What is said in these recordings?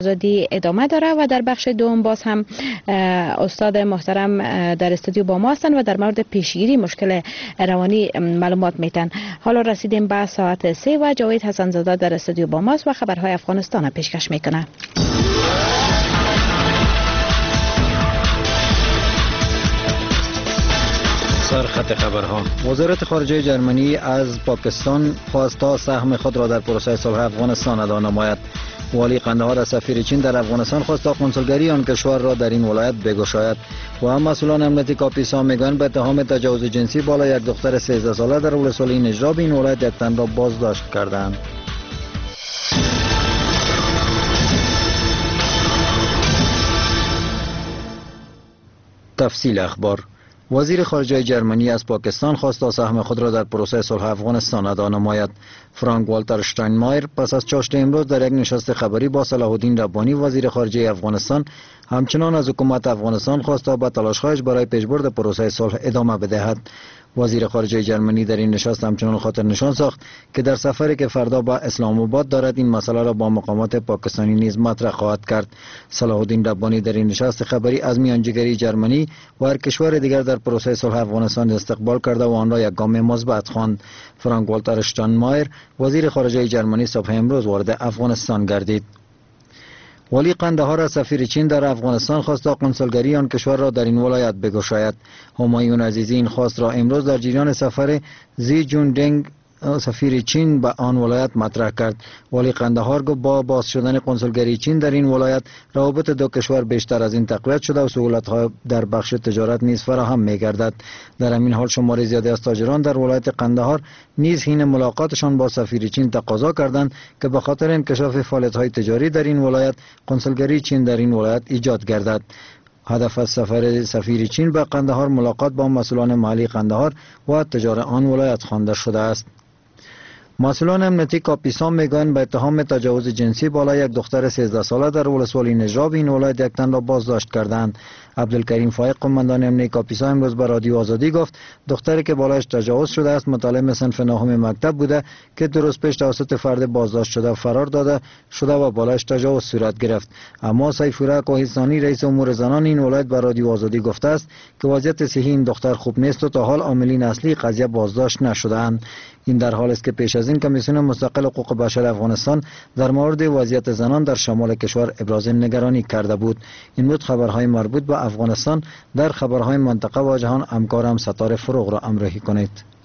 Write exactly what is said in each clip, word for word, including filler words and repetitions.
آزادی ادامه داره و در بخش دوم باز هم استاد محترم در استودیو با ما هستند و در مورد پیشگیری مشکل روانی معلومات میتن. حالا رسیدیم به ساعت سه و جاوید حسن زاده در استودیو با ماست و خبرهای افغانستان پیشکش میکنه. سرخط خبرها. وزارت خارجه جرمنی از پاکستان خواست تا سهم خود را در پروسه صلح افغانستان ادا نماید. والی قندهار از سفیر چین در افغانستان خواست تا کنسولگری آن کشور را در این ولایت بگشاید. و هم مسئولان امنیتی کاپیسا میگویند به اتهام تجاوز جنسی بالای یک دختر سیزده ساله در ولسوالی نجراب این ولایت یک تن را بازداشت کردند. تفصیل اخبار. وزیر خارجه جرمنی از پاکستان خواست تا سهم خود را در پروسه صلح افغانستان ادا نماید. فرانک والتر اشتاینمایر پس از چاشت امروز در یک نشست خبری با صلاح الدین ربانی وزیر خارجه افغانستان همچنان از حکومت افغانستان خواست تا به تلاش‌هایش برای پیشبرد پروسه صلح ادامه بدهد. وزیر خارجه جرمنی در این نشست همچنان خاطر نشان ساخت که در سفری که فردا به اسلام آباد دارد این مسئله را با مقامات پاکستانی نیز مطرح خواهد کرد. صلاح الدین ربانی در این نشست خبری از میانجیگری جرمنی و هر کشور دیگر در پروسه صلح افغانستان استقبال کرده و آن را یک گام مثبت خواند. فرانک والتر اشتاینمایر وزیر خارجه جرمنی صبح امروز وارد افغانستان گردید. والی قندهار از سفیر چین در افغانستان خواست تا کنسولگری آن کشور را در این ولایت بگشاید. همایون عزیزی این خواست را امروز در جریان سفر زی جون دنگ سفیر چین به آن ولایت مطرح کرد. والی قندهار گفت با باز شدن کنسولگری چین در این ولایت روابط دو کشور بیشتر از این تقویت شده و سهولت‌ها در بخش تجارت نیز فراهم می‌گردد. در همین حال شماری زیادی از تاجران در ولایت قندهار نیز حین ملاقاتشان با سفیر چین تقاضا کردند که به خاطر انکشاف فعالیت‌های تجاری در این ولایت کنسولگری چین در این ولایت ایجاد گردد. هدف از سفر سفیر چین به قندهار ملاقات با مسئولان محلی قندهار و تجار آن ولایت خوانده شده است. مسئولان امنیتی کاپیسا میگویند به اتهام تجاوز جنسی بالای یک دختر سیزده ساله در ولسوالی نجراب این ولایت یک تن را بازداشت کردند. عبدالکریم فایق قماندان امنیتی کاپیسا امروز به رادیو آزادی گفت دختری که بالایش تجاوز شده است متعلم صنف نهم مکتب بوده که دو روز پیش توسط فرد بازداشت شده فرار داده شده و بالایش تجاوز صورت گرفت. اما سیفالله کوهستانی رئیس امور زنان این ولایت به رادیو آزادی گفته است که وضعیت صحی این دختر خوب نیست و تا حال عاملین اصلی قضیه بازداشت نشده‌اند. این در حالی است که پیش از این کمیسیون مستقل حقوق بشر افغانستان در مورد وضعیت زنان در شمال کشور ابراز نگرانی کرده بود. این بود خبرهای مربوط به افغانستان. در خبرهای منطقه و جهان همکارم ستاره فروغ را همراهی کنید.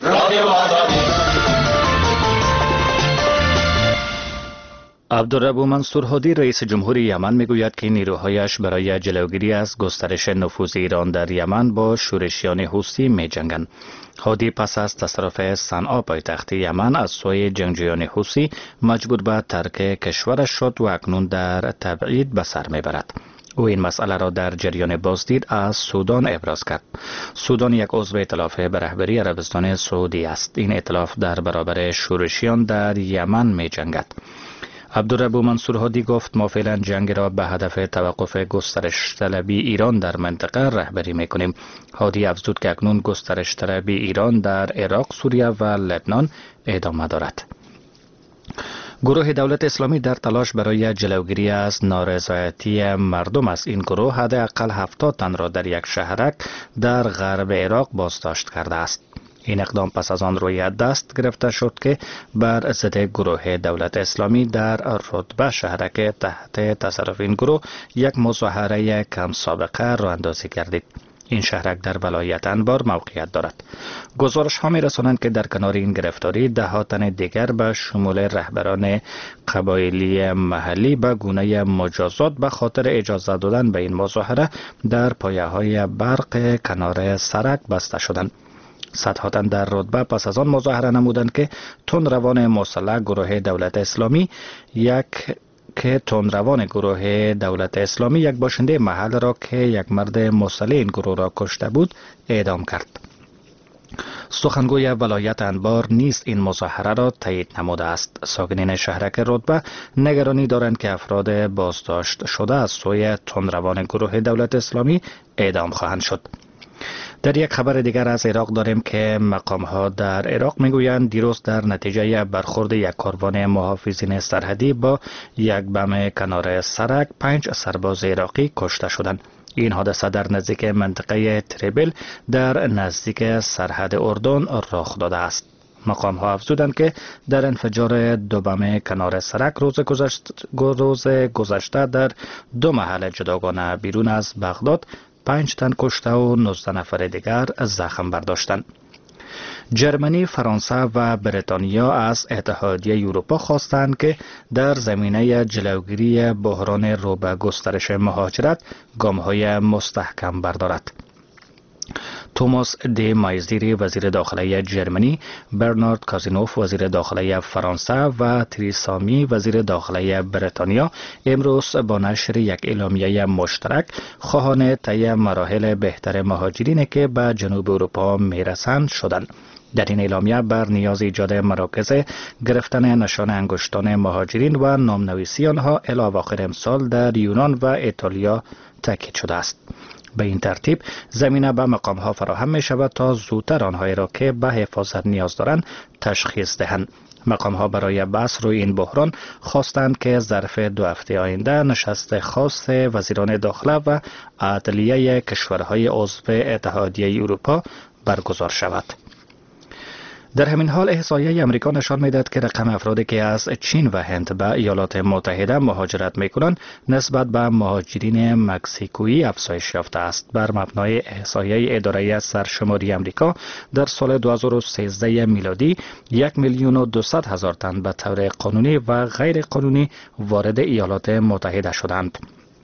عبدالرب منصور هادی رئیس جمهور یمن میگوید که نیروهایش برای جلوگیری از گسترش نفوذ ایران در یمن با شورشیان حوثی می‌جنگند. هادی پس از تصرف صنعا پایتخت یمن از سوی جنگجویان حوثی مجبور به ترک کشورش شد و اکنون در تبعید به سر میبرد. او این مسئله را در جریان بازدید از سودان ابراز کرد. سودان یک عضو ائتلاف به رهبری عربستان سعودی است. این ائتلاف در برابر شورشیان در یمن می‌جنگد. عبدالرب منصور هادی گفت ما فعلا جنگ را به هدف توقف گسترش طلبی ایران در منطقه رهبری میکنیم. هادی افزود که اکنون گسترش طلبی ایران در عراق، سوریه و لبنان ادامه دارد. گروه دولت اسلامی در تلاش برای جلوگیری از نارضایتی مردم از این گروه حداقل هفتاد تن را در یک شهرک در غرب عراق بازداشت کرده است. این اقدام پس از آن روی دست گرفته شد که بر ضد گروه دولت اسلامی در رتبه شهرک تحت تصرف این گروه یک مظاهره کم سابقه راه اندازی کردید. این شهرک در ولایت انبار موقعیت دارد. گزارش ها می رسانند که در کنار این گرفتاری ده ها تن دیگر به شمول رهبران قبایلی محلی به گونه مجازات به خاطر اجازه دادن به این مظاهره در پایه های برق کنار سرک بسته شدند. صدها تن در رتبه پس از آن مظاهره نمودند که تندروان مسلح گروه دولت اسلامی یک که تندروان گروه دولت اسلامی یک باشنده محل را که یک مرد مسلح این گروه را کشته بود اعدام کرد. سخنگوی ولایت انبار نیز این مظاهره را تایید نموده است. ساکنین شهرک رتبه نگرانی دارند که افراد بازداشت شده از سوی تندروان گروه دولت اسلامی اعدام خواهند شد. در یک خبر دیگر از عراق داریم که مقام ها در عراق میگویند دیروز در نتیجه برخورد یک کاروان محافظین سرحدی با یک بم کنار سرک پنج سرباز عراقی کشته شدند. این حادثه در نزدیک منطقه تریبل در نزدیک سرحد اردن رخ داده است. مقام ها افزودند که در انفجار دو بم کنار سرک روز گذشته, روز گذشته در دو محل جداگانه بیرون از بغداد پنج تن کشته و نوزده نفر دیگر زخم برداشتند. جرمنی، فرانسه و بریتانیا از اتحادیه اروپا خواستند که در زمینه جلوگیری بحران رو به گسترش مهاجرت گام‌های مستحکم بردارد. توماس دی مایزیری وزیر داخله جرمنی، برنارد کازینوف وزیر داخله فرانسه و تریسا می وزیر داخله بریتانیا امروز با نشر یک اعلامیه مشترک خواهان طی مراحل بهتر مهاجرین که به جنوب اروپا میرسند شدند. در این اعلامیه بر نیاز ایجاد مراکز گرفتن نشان انگشتان مهاجرین و نامنویسی آنها الی اواخر امسال در یونان و ایتالیا تاکید شده است. به این ترتیب زمینه به مقام ها فراهم می شود تا زودتر آنهایی را که به حفاظت نیاز دارند تشخیص دهند. مقام ها برای بحث روی این بحران خواستند که ظرف دو هفته آینده نشست خاص وزیران داخله و عدلیه کشورهای عضو اتحادیه اروپا برگزار شود. در همین حال احصایه امریکا نشان می‌دهد که رقم افرادی که از چین و هند به ایالات متحده مهاجرت می‌کنند نسبت به مهاجرین مکزیکویی افزایش یافته است. بر مبنای احصایه اداره سرشماری امریکا در سال دو هزار و سیزده میلادی یک میلیون و دویست هزار تن به طور قانونی و غیر قانونی وارد ایالات متحده شدند.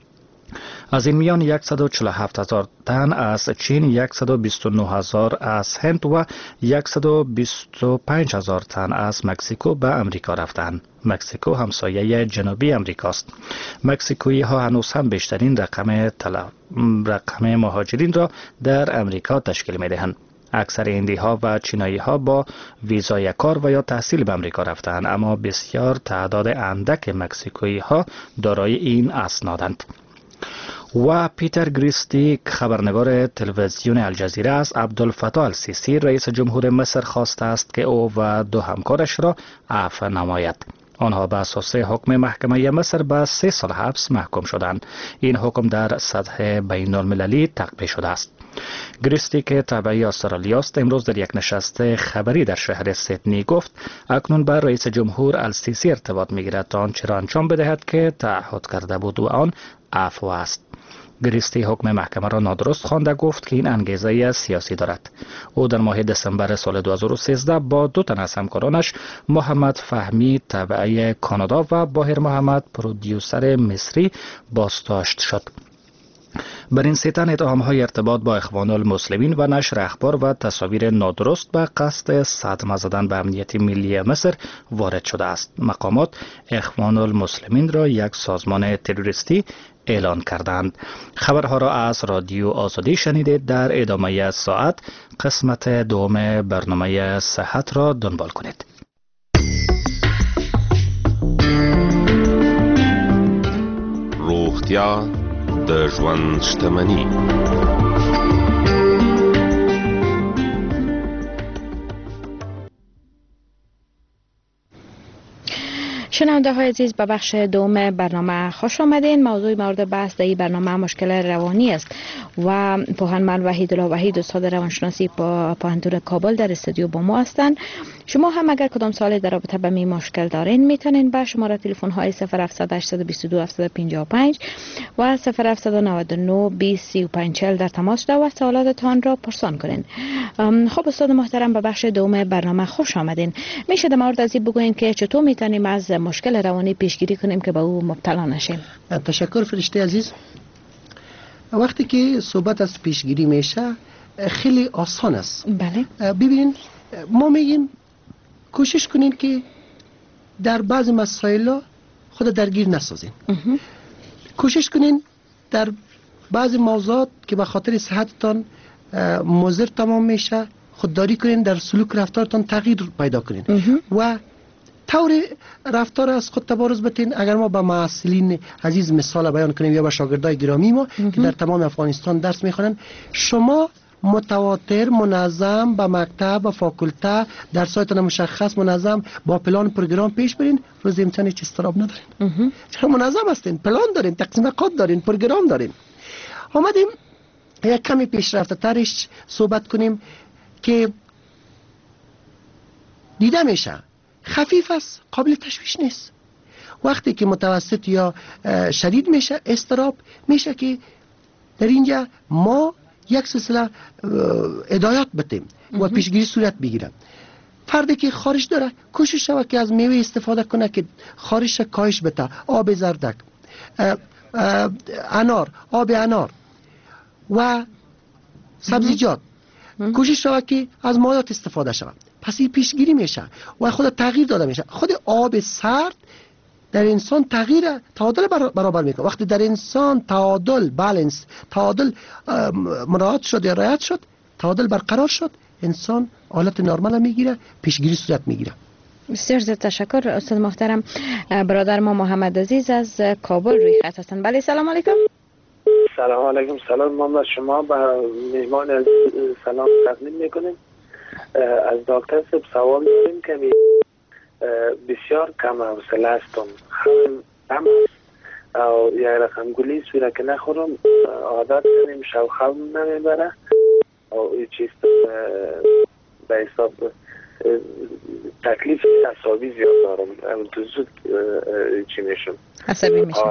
از این میان صد و چهل و هفت هزار تن از چین، صد و بیست و نه هزار از هند و صد و بیست و پنج هزار تن از مکزیکو به امریکا رفتند. مکزیکو همسایه جنوبی امریکاست. مکزیکویی ها هنوز هم بیشترین رقم طلب رقم مهاجرین را در امریکا تشکیل می دهند. اکثر هندی ها و چینایی ها با ویزای کار و یا تحصیل به امریکا رفتند، اما بسیار تعداد اندک مکزیکویی ها دارای این اسنادند. و پیتر گریستی خبرنگار تلویزیون الجزیره از عبدالفتاح السیسی رئیس جمهور مصر خواسته است که او و دو همکارش را عفو نماید. آنها به اساس حکم محکمه مصر به سه سال حبس محکوم شدند. این حکم در سطح بین المللی تقویه شده است. گریستی که تابعی استرالیا است امروز در یک نشست خبری در شهر سیدنی گفت اکنون بر رئیس جمهور السیسی ارتباط میگیرد تا آنچه را انجام بدهد که تعهد کرده بود و آن عفو است. گریستی حکم محکمه را نادرست خوانده گفت که این انگیزه سیاسی دارد. او در ماه دسامبر سال دو هزار و سیزده با دو تن از همکارانش محمد فهمی تابعی کانادا و باهر محمد پرودیوسر مصری بازداشت شد. بر این سه تن اتهام‌های ارتباط با اخوان المسلمین و نشر اخبار و تصاویر نادرست به قصد صدمه زدن به امنیت ملی مصر وارد شده است. مقامات اخوان المسلمین را یک سازمان تروریستی اعلان کردند. خبرها را از رادیو آزادی شنیدید. در ادامه ساعت قسمت دوم برنامه صحت را دنبال کنید. روغتیا د ژوند شتمني. شنونده های عزیز به بخش دوم برنامه خوش آمدین. موضوع مورد بحث در این برنامه مشکل روانی است و پوهنمند وحیدالله وحید استاد روانشناسی با پوهنتون کابل در استودیو با ما هستند. شما هم اگر کدام سوالی در رابطه با این مشکل دارین میتونین با شماره تلفن های صفر هفتصد هشتصد و بیست و دو هفتصد و پنجاه و پنج و صفر هفتصد و نود و نه بیست سی و پنج چهل در تماس و سوالاتتان را پرسان کنین. خب استاد محترم به بخش دوم برنامه خوش آمدین. میشه در مورد از این بگوین که چطور میتونیم از مشکل روانی پیشگیری کنیم که به او مبتلا نشیم؟ تشکر فرشته عزیز. وقتی که صحبت از پیشگیری میشه خیلی آسان است. بله. ببینین ما میگیم کوشش کنین که در بعض مسائل خود درگیر نسازین. کوشش کنین در بعض موضوعات که به خاطر صحتتان مضر تمام میشه خودداری کنین، در سلوک رفتارتان تغییر پیدا کنین و طور رفتار از خود تبارز بتین. اگر ما به معلولین عزیز مثال بیان کنیم یا به شاگردای گرامی ما که در تمام افغانستان درس میخوانند، شما متواتر منظم به مکتب و فاکولته درسایتان مشخص منظم با پلان پروگرام پیش برین، روز امتحان هیچ استراب ندارین. چرا منظم هستین، پلان دارین، تقسیم کار دارین، پروگرام دارین. آمدیم یک کمی پیشرفته ترش صحبت کنیم که دیده میشه خفیف است، قابل تشویش نیست. وقتی که متوسط یا شدید میشه استراب میشه که در اینجا ما یک سلسله هدایات بتیم و پیشگیری صورت بگیره. فردی که خارش داره کوشش شود که از میوه استفاده کنه که خارش کاهش بده، آب زردک، انار، آب انار و سبزیجات، کوشش شود که از مایات استفاده شود. پس این پیشگیری میشه و خود تغییر داده میشه. خود آب سرد در انسان تغییر تعادل برابر میکنه. وقتی در انسان تعادل بالانس تعادل مراعات شد یا رعایت شد، تعادل برقرار شد، انسان حالت نرمال میگیره، پیشگیری صورت میگیره. بسیار زیاد تشکر استاد محترم. برادر ما محمد عزیز از کابل روی خط هستن. بله سلام علیکم. سلام علیکم. سلام محمد، شما به مهمان سلام تقدیم میکنیم. از دکتر صاحب سوال داریم که بسیار کم حوصله هستم، هم او یک رقم گلی سویره که نخورم عادت کنیم شو خواب نمیبره او این چیز به حساب تکلیف اعصابی زیاد دارم، تو زود چی میشم عصبی میشم.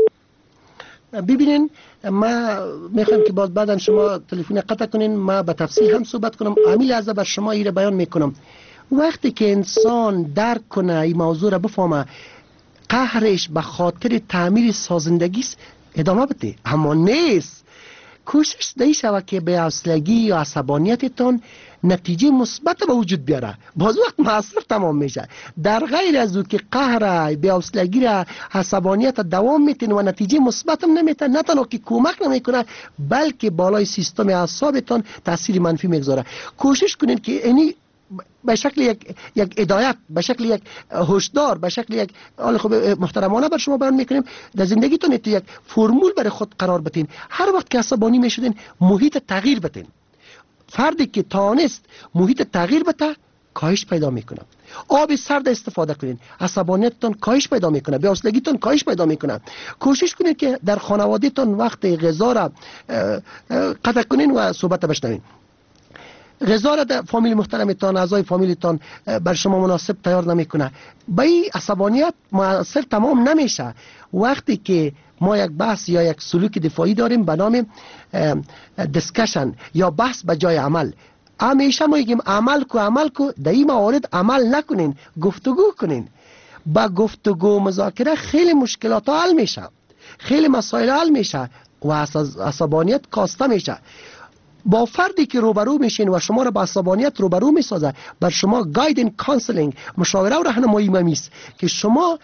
ببینین ما میخوایم که باز بعدم شما تلفن قطع کنین، ما به تفصیل هم صحبت کنم. امیل از بر شما ایره بیان میکنم. وقتی که انسان درک کنه این موضوع را بفهمه قهرش به خاطر تعمیر سازندگی است، ادامه بده. اما نیست، کوشش دی شود که به حوصلگی یا عصبانیتتان نتیجه مثبت به وجود بیاره، باز وقت مؤثر تمام میشه. در غیر از او که قهر به حوصلگی را عصبانیت دوام میتین و نتیجه مثبت هم نمیتن، نه تنها که کمک نمیکنه بلکه بالای سیستم اعصابتان تاثیر منفی میگذاره. کوشش کنید که اینی به شکل یک یک هدایت، به شکل یک هشدار، به شکل یک حال خوب محترمانه بر شما بیان میکنیم. در زندگیتون تو یک فرمول برای خود قرار بدین. هر وقت که عصبانی میشدین محیط تغییر بدین. فردی که تانست محیط تغییر بده کاهش پیدا میکنه. آب سرد استفاده کنین، عصبانیتتون کاهش پیدا میکنه، بی‌حوصلگیتون کاهش پیدا میکنه. کوشش کنین که در خانوادهتون وقت غذا را قطع کنین و صحبت بشنوین. غذا را در فامیل محترمتان، اعضای فامیلتان بر شما مناسب تیار نمیکنه، با این عصبانیت مؤثر تمام نمیشه. وقتی که ما یک بحث یا یک سلوک دفاعی داریم به نام دیسکشن یا بحث به جای عمل، همیشه ما میگیم عمل کو عمل کو، در این موارد عمل نکنین، گفتگو کنین. با گفتگو مذاکره خیلی مشکلات حل میشه، خیلی مسائل حل میشه و عصبانیت کاسته میشه. با فردی که روبرو میشین و شما را با عصبانیت روبرو میسازه، بر شما گایدن کانسلینگ، مشاوره و راهنمایی میست که شما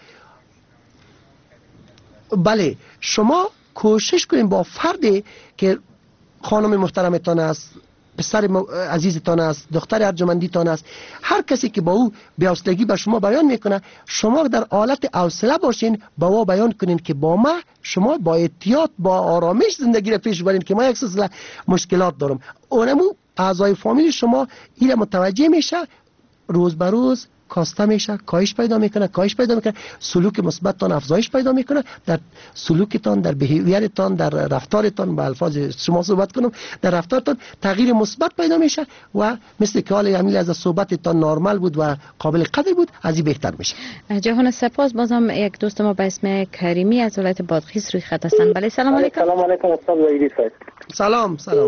بله شما کوشش کنین با فردی که خانم محترمتان است، پسر عزیزتان است، دختر ارجمندیتان است، هر کسی که با او بی‌حوصلگی به شما بیان میکنه، شما در حالت حوصله باشین، با او بیان کنین که با ما شما با احتیاط با آرامش زندگی را پیش برین که ما یک سلسله مشکلات دارم. اونمو اعضای فامیل شما این متوجه میشه، روز به روز کاسته میشه، کاهش پیدا میکنه، کاهش پیدا میکنه، سلوک مثبتتان افزایش پیدا میکنه. در سلوکتان، در بیهیویرتان، در رفتارتان، به الفاظ شما صحبت کنم، در رفتارتان تغییر مثبت پیدا میشه و مثل که حال امیل از صحبتتان نرمال بود و قابل قدر بود، از این بهتر میشه. جهان سپاس. بازم یک دوست ما به اسم کریمی از ولایت بادغیس روی خط هستن. بله سلام علیکم. سلام علیکم استاد وحیدی صاحب. سلام سلام.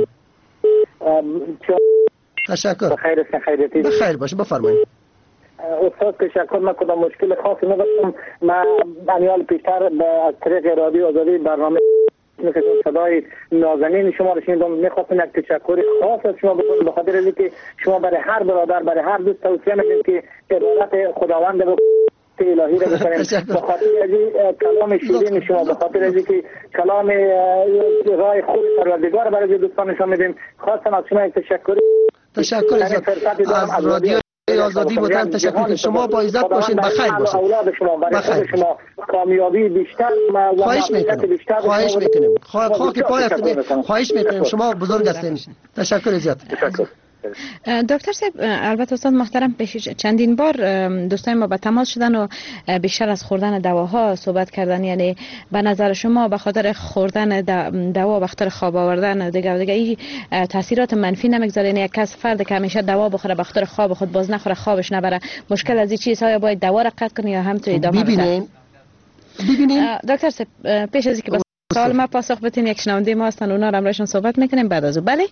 تشکر. بخیر است، خیریتی؟ بخیر باشه، بفرمایید. استاد تشکر. من کدام مشکل خاصی نداشتم. من انیال پیشتر از طریق رادیو آزادی برنامه مثل صدای نازنین شما رو شنیدم. میخواستم یک تشکر خاص از شما بکنم به خاطر اینکه شما برای هر برادر، برای هر دوست توصیه میکنید که عبادت خداوند رو الهی رو بکنیم. به خاطر از کلام شیرین شما، به خاطر از که کلام راه خود پروردگار برای دوستان نشون میدیم. خواستم از شما یک تشکر. تشکر از رادیو آزادی بودن تشکر. شما با عزت باشین، بخیر باشین. اولاد شما برای خود شما کامیابی بیشتر و خواهش میکنم. خواهش میکنم. خاک پای خواهش میکنم. شما بزرگ هستین. تشکر زیاد. تشکر. دکتر صاحب، البته استاد محترم پیش چندین بار دوستان ما به تماس شدن و بیشتر از خوردن دواها صحبت کردن. یعنی به نظر شما به خاطر خوردن دوا به خاطر خواب آوردن دیگه دیگه این تاثیرات منفی نمیگذاره؟ یعنی یک کس فرد که همیشه دوا بخوره به خاطر خواب خود باز نخوره خوابش نبره، مشکل از این چیزها باید دوا را قطع کنی یا همینطور ادامه بده؟ ببینین ببینین دکتر صاحب پیش از اینکه سوال ما پاسخ بدین، یک شنونده ما هستن، اونا را امروز صحبت میکنیم بعد از او. بله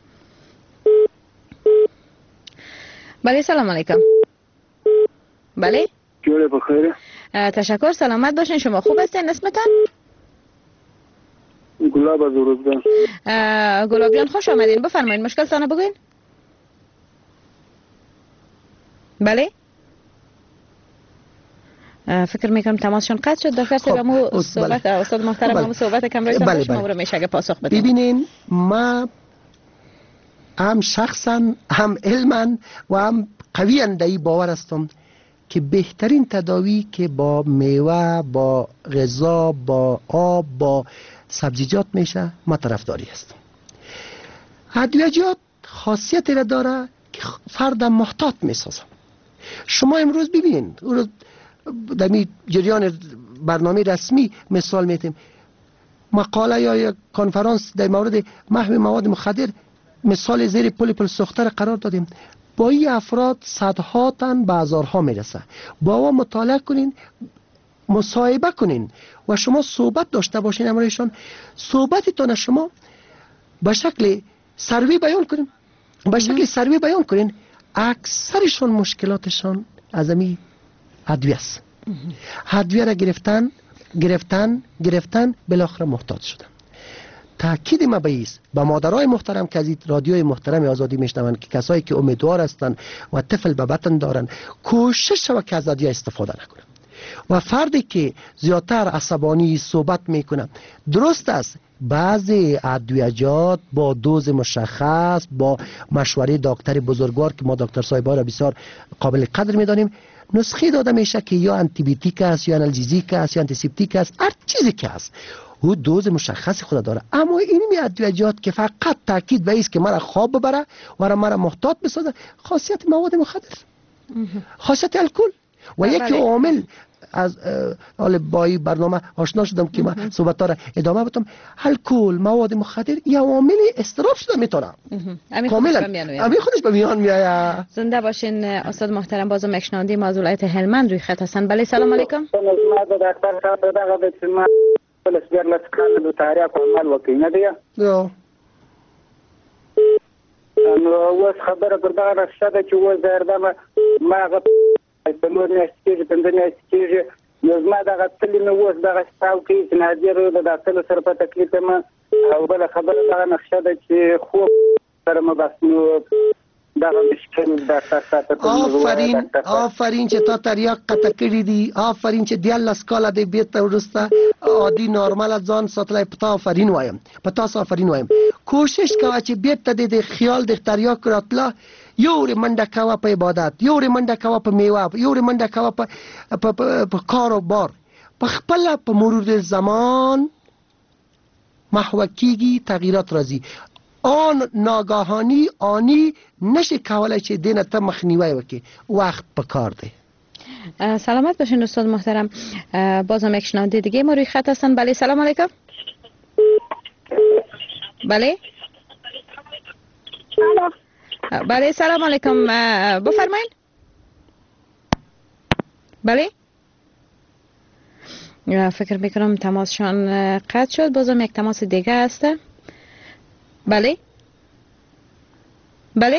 بله سلام علیکم. بله جوره بخیر. تشکر، سلامت باشین. شما خوب هستین؟ اسمتان؟ گلاب از اروزگان. گلابیان خوش آمدین، بفرمایید مشکل تانه بگوین. بله فکر میکنم تماسشون قطع شد. دکتر صاحب مو صحبت استاد محترم مو صحبت کم رسید بله شما رو میشه که پاسخ بدین. ببینین ما هم شخصا هم علما و هم قوی اندهی باور هستم که بهترین تداوی که با میوه، با غذا، با آب، با سبزیجات میشه ما طرفداری هستم. ادویجات خاصیت را داره که فرد محتاط میسازه. شما امروز ببینید در می جریان برنامه رسمی مثال میتیم مقاله یا یک کنفرانس در مورد محو مواد مخدر مثال زیر پل پل سوخته قرار دادیم. با این افراد صدها تن به هزارها میرسه. با او مطالعه کنین، مصاحبه کنین و شما صحبت داشته باشین امروزشان. صحبتتان شما به شکل سروی بیان کنین، به شکل سروی بیان کنین. اکثرشان مشکلاتشان از امی ادویه است. ادویه را گرفتن گرفتن گرفتن بالاخره محتاج شدن. تاکید ما به ایست با مادرای محترم که از رادیوی محترم آزادی میشنوند که کسایی که امیدوار هستند و طفل به بطن دارن کوشش شود که از ادویه استفاده نکنن. و فردی که زیادتر عصبانی صحبت میکنه، درست است بعضی ادویجات با دوز مشخص با مشوره دکتر بزرگوار که ما دکتر صاحبا را بسیار قابل قدر میدانیم نسخه داده میشه که یا آنتی بیوتیک است یا آنالژزیک است یا آنتی سپتیک است، هر چیزی که است او دوز مشخص خود داره. اما این می ادویجات که فقط تاکید به است که مرا خواب ببره و را مرا محتاط بسازه، خاصیت مواد مخدر، خاصیت الکل و یکی عامل از حال با این برنامه آشنا شدم که من صحبت را ادامه بدم. الکل، مواد مخدر یا عامل استراب شده میتونه کاملا همین خودش به میان میاد. زنده باشین استاد محترم. بازم یک شنونده ما از ولایت هلمند روی خط هستن. بله سلام علیکم. ما د ډاکټر صاحب دغه د سیمه پولیس ګرلس کال د تاریخ عمل وکړي نه دی نو نو اوس خبره پر دغه راشده ده چې اوس دردمه ما هغه په نور میاشت کېږي پنځه میاشت کېږي نو زما دغه تلي نه اوس دغه ستاو کوي چې نادر د ډاکټر سره په تکلیف یم او بله خبره دغه نقشه ده چې خوب سره مه بس نو آفرین آفرین چې تا تریاق قطع کړی دي، آفرین چې دیالس کاله دی بیرته وروسته عادي نارمل ځان ساتلی. په تا آفرین وایم، په تاسو آفرین وایم. کوشش کوه چې بیرته د خیال د تریاق راتله یو ری منډه کوه په عبادت، یو ری منډه کوه په میوه، یو ری منډه کوه په کار و بار. په خپله په مرور زمان محو کیږي، تغییرات راځي. آن ناگاهانی آنی نشه کولای چې دینه ته مخنیوی وکي، وقت په کار دی. سلامت باشین استاد محترم. بازم یک شنونده دیگه ما روی خط هستن. بله سلام علیکم. بله بله سلام علیکم، بفرمایید. بله فکر میکنم تماسشان قطع شد. بازم یک تماس دیگه هسته. بله بله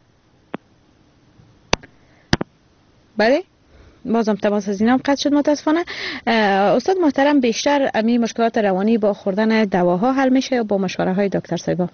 بله بازم تماس از اینام قطع شد متاسفانه. استاد محترم بیشتر امی مشکلات روانی با خوردن دواها حل میشه یا با مشوره های دکتر صاحبا؟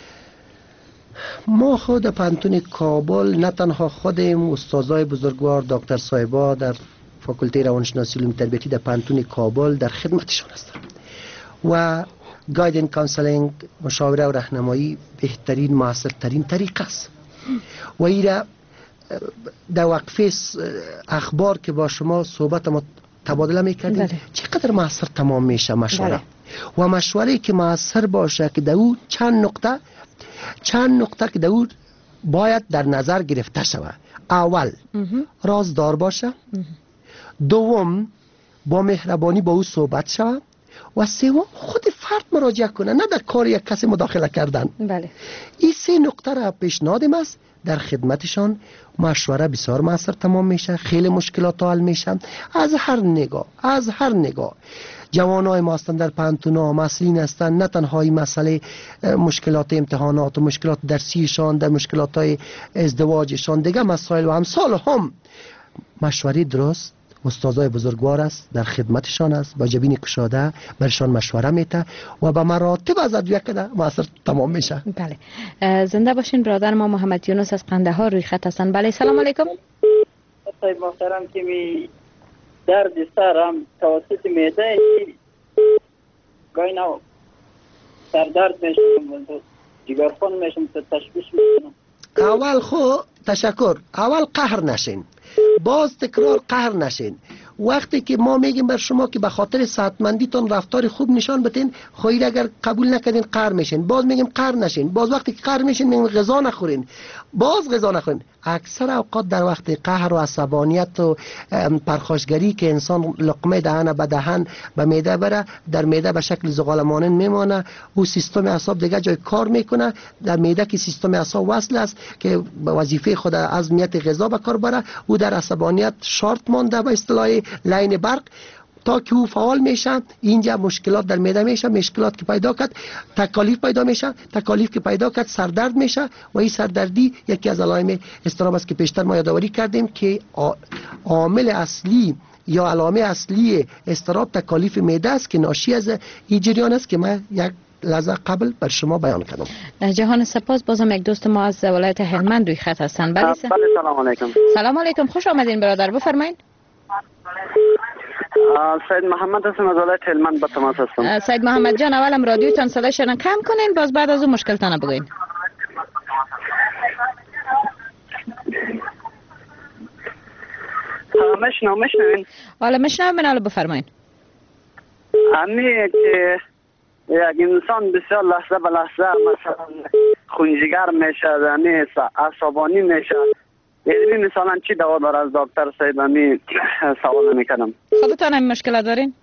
ما خود پانتون کابل نه تنها خودم، استادای بزرگوار دکتر صاحبا در فاکولته روانشناسی علوم تربیتی در پانتون کابل در خدمتشان هستم و گایدن کانسلینگ، مشاوره و راهنمایی بهترین موثرترین طریقه است و این را در وقفه اخبار که با شما صحبت ما تبادله میکردیم چقدر موثر تمام میشه مشوره بله. و مشوره که موثر باشه که در او چند نقطه چند نقطه که در او باید در نظر گرفته شود. اول رازدار باشه، دوم با مهربانی با او صحبت شود و سوم خود فرد مراجعه کنه، نه در کار یک کسی مداخله کردن. بله. این سه نقطه را پیشنهادم است در خدمتشان. مشوره بسیار موثر تمام میشه، خیلی مشکلات حل میشه از هر نگاه از هر نگاه. جوانای ما هستند در پانتونا مسئولین هستند، نه تنها این مسئله مشکلات امتحانات و مشکلات درسیشان، در مشکلات های ازدواجشان، دیگه مسائل و امثال هم. مشوره درست استادای بزرگوار است، در خدمتشان است، با جبین کشاده برشان مشوره میته و به مراتب از ادویه کده موثر تمام میشه. بله. زنده باشین برادر ما محمد یونس از قندهار روی خط هستن. بله سلام علیکم. خدای محترم که می درد سرم توسط معده گاهی نه سر درد میشم، جگرخون میشم، تشویش میکنم. اول خو تشکر، اول قهر نشین، باز تکرار قهر نشین. وقتی که ما میگیم بر شما که به خاطر صحتمندیتون رفتار خوب نشان بدین، خواهید اگر قبول نکردین قهر میشین، باز میگیم قهر نشین، باز وقتی که قهر میشین میگیم غذا نخورین، باز غذا نخورین. اکثر اوقات در وقت قهر و عصبانیت و پرخاشگری که انسان لقمه دهن به دهن به معده بره، در معده به شکل زغال مانند میمانه، او سیستم اعصاب دیگه جای کار میکنه. در معده که سیستم اعصاب وصل است که وظیفه خود از میت غذا به کار بره، او در عصبانیت شارت مانده به اصطلاح لاین برق. تا که او فعال میشه اینجا مشکلات در معده میشه، مشکلات که پیدا کرد تکالیف پیدا میشه، تکالیف که پیدا کرد سردرد میشه و این سردردی یکی از علائم اضطراب است که پیشتر ما یادآوری کردیم که عامل اصلی یا علامه اصلی اضطراب تکالیف معده است که ناشی از این جریان است که ما یک لحظه قبل بر شما بیان کردم. جهان سپاس. بازم یک دوست ما از ولایت هلمند روی خط هستن. بله سلام علیکم. سلام علیکم، خوش آمدین برادر، بفرمایید. سید محمد هستم از ولایت هلمند با تماس هستم. سید محمد جان اولم رادیوتان صداشون کم کنین، باز بعد از اون مشکلتان بگوین. مشنو مشنوین؟ حالا مشنو من حالا بفرمایید. امی که یک انسان بسیار لحظه به لحظه مثلا خونجگر میشه، یعنی عصبانی میشه، یعنی مثلا چی دوا داره از دکتر صاحب؟ امی سوال میکنم. خودتان هم مشکل دارین؟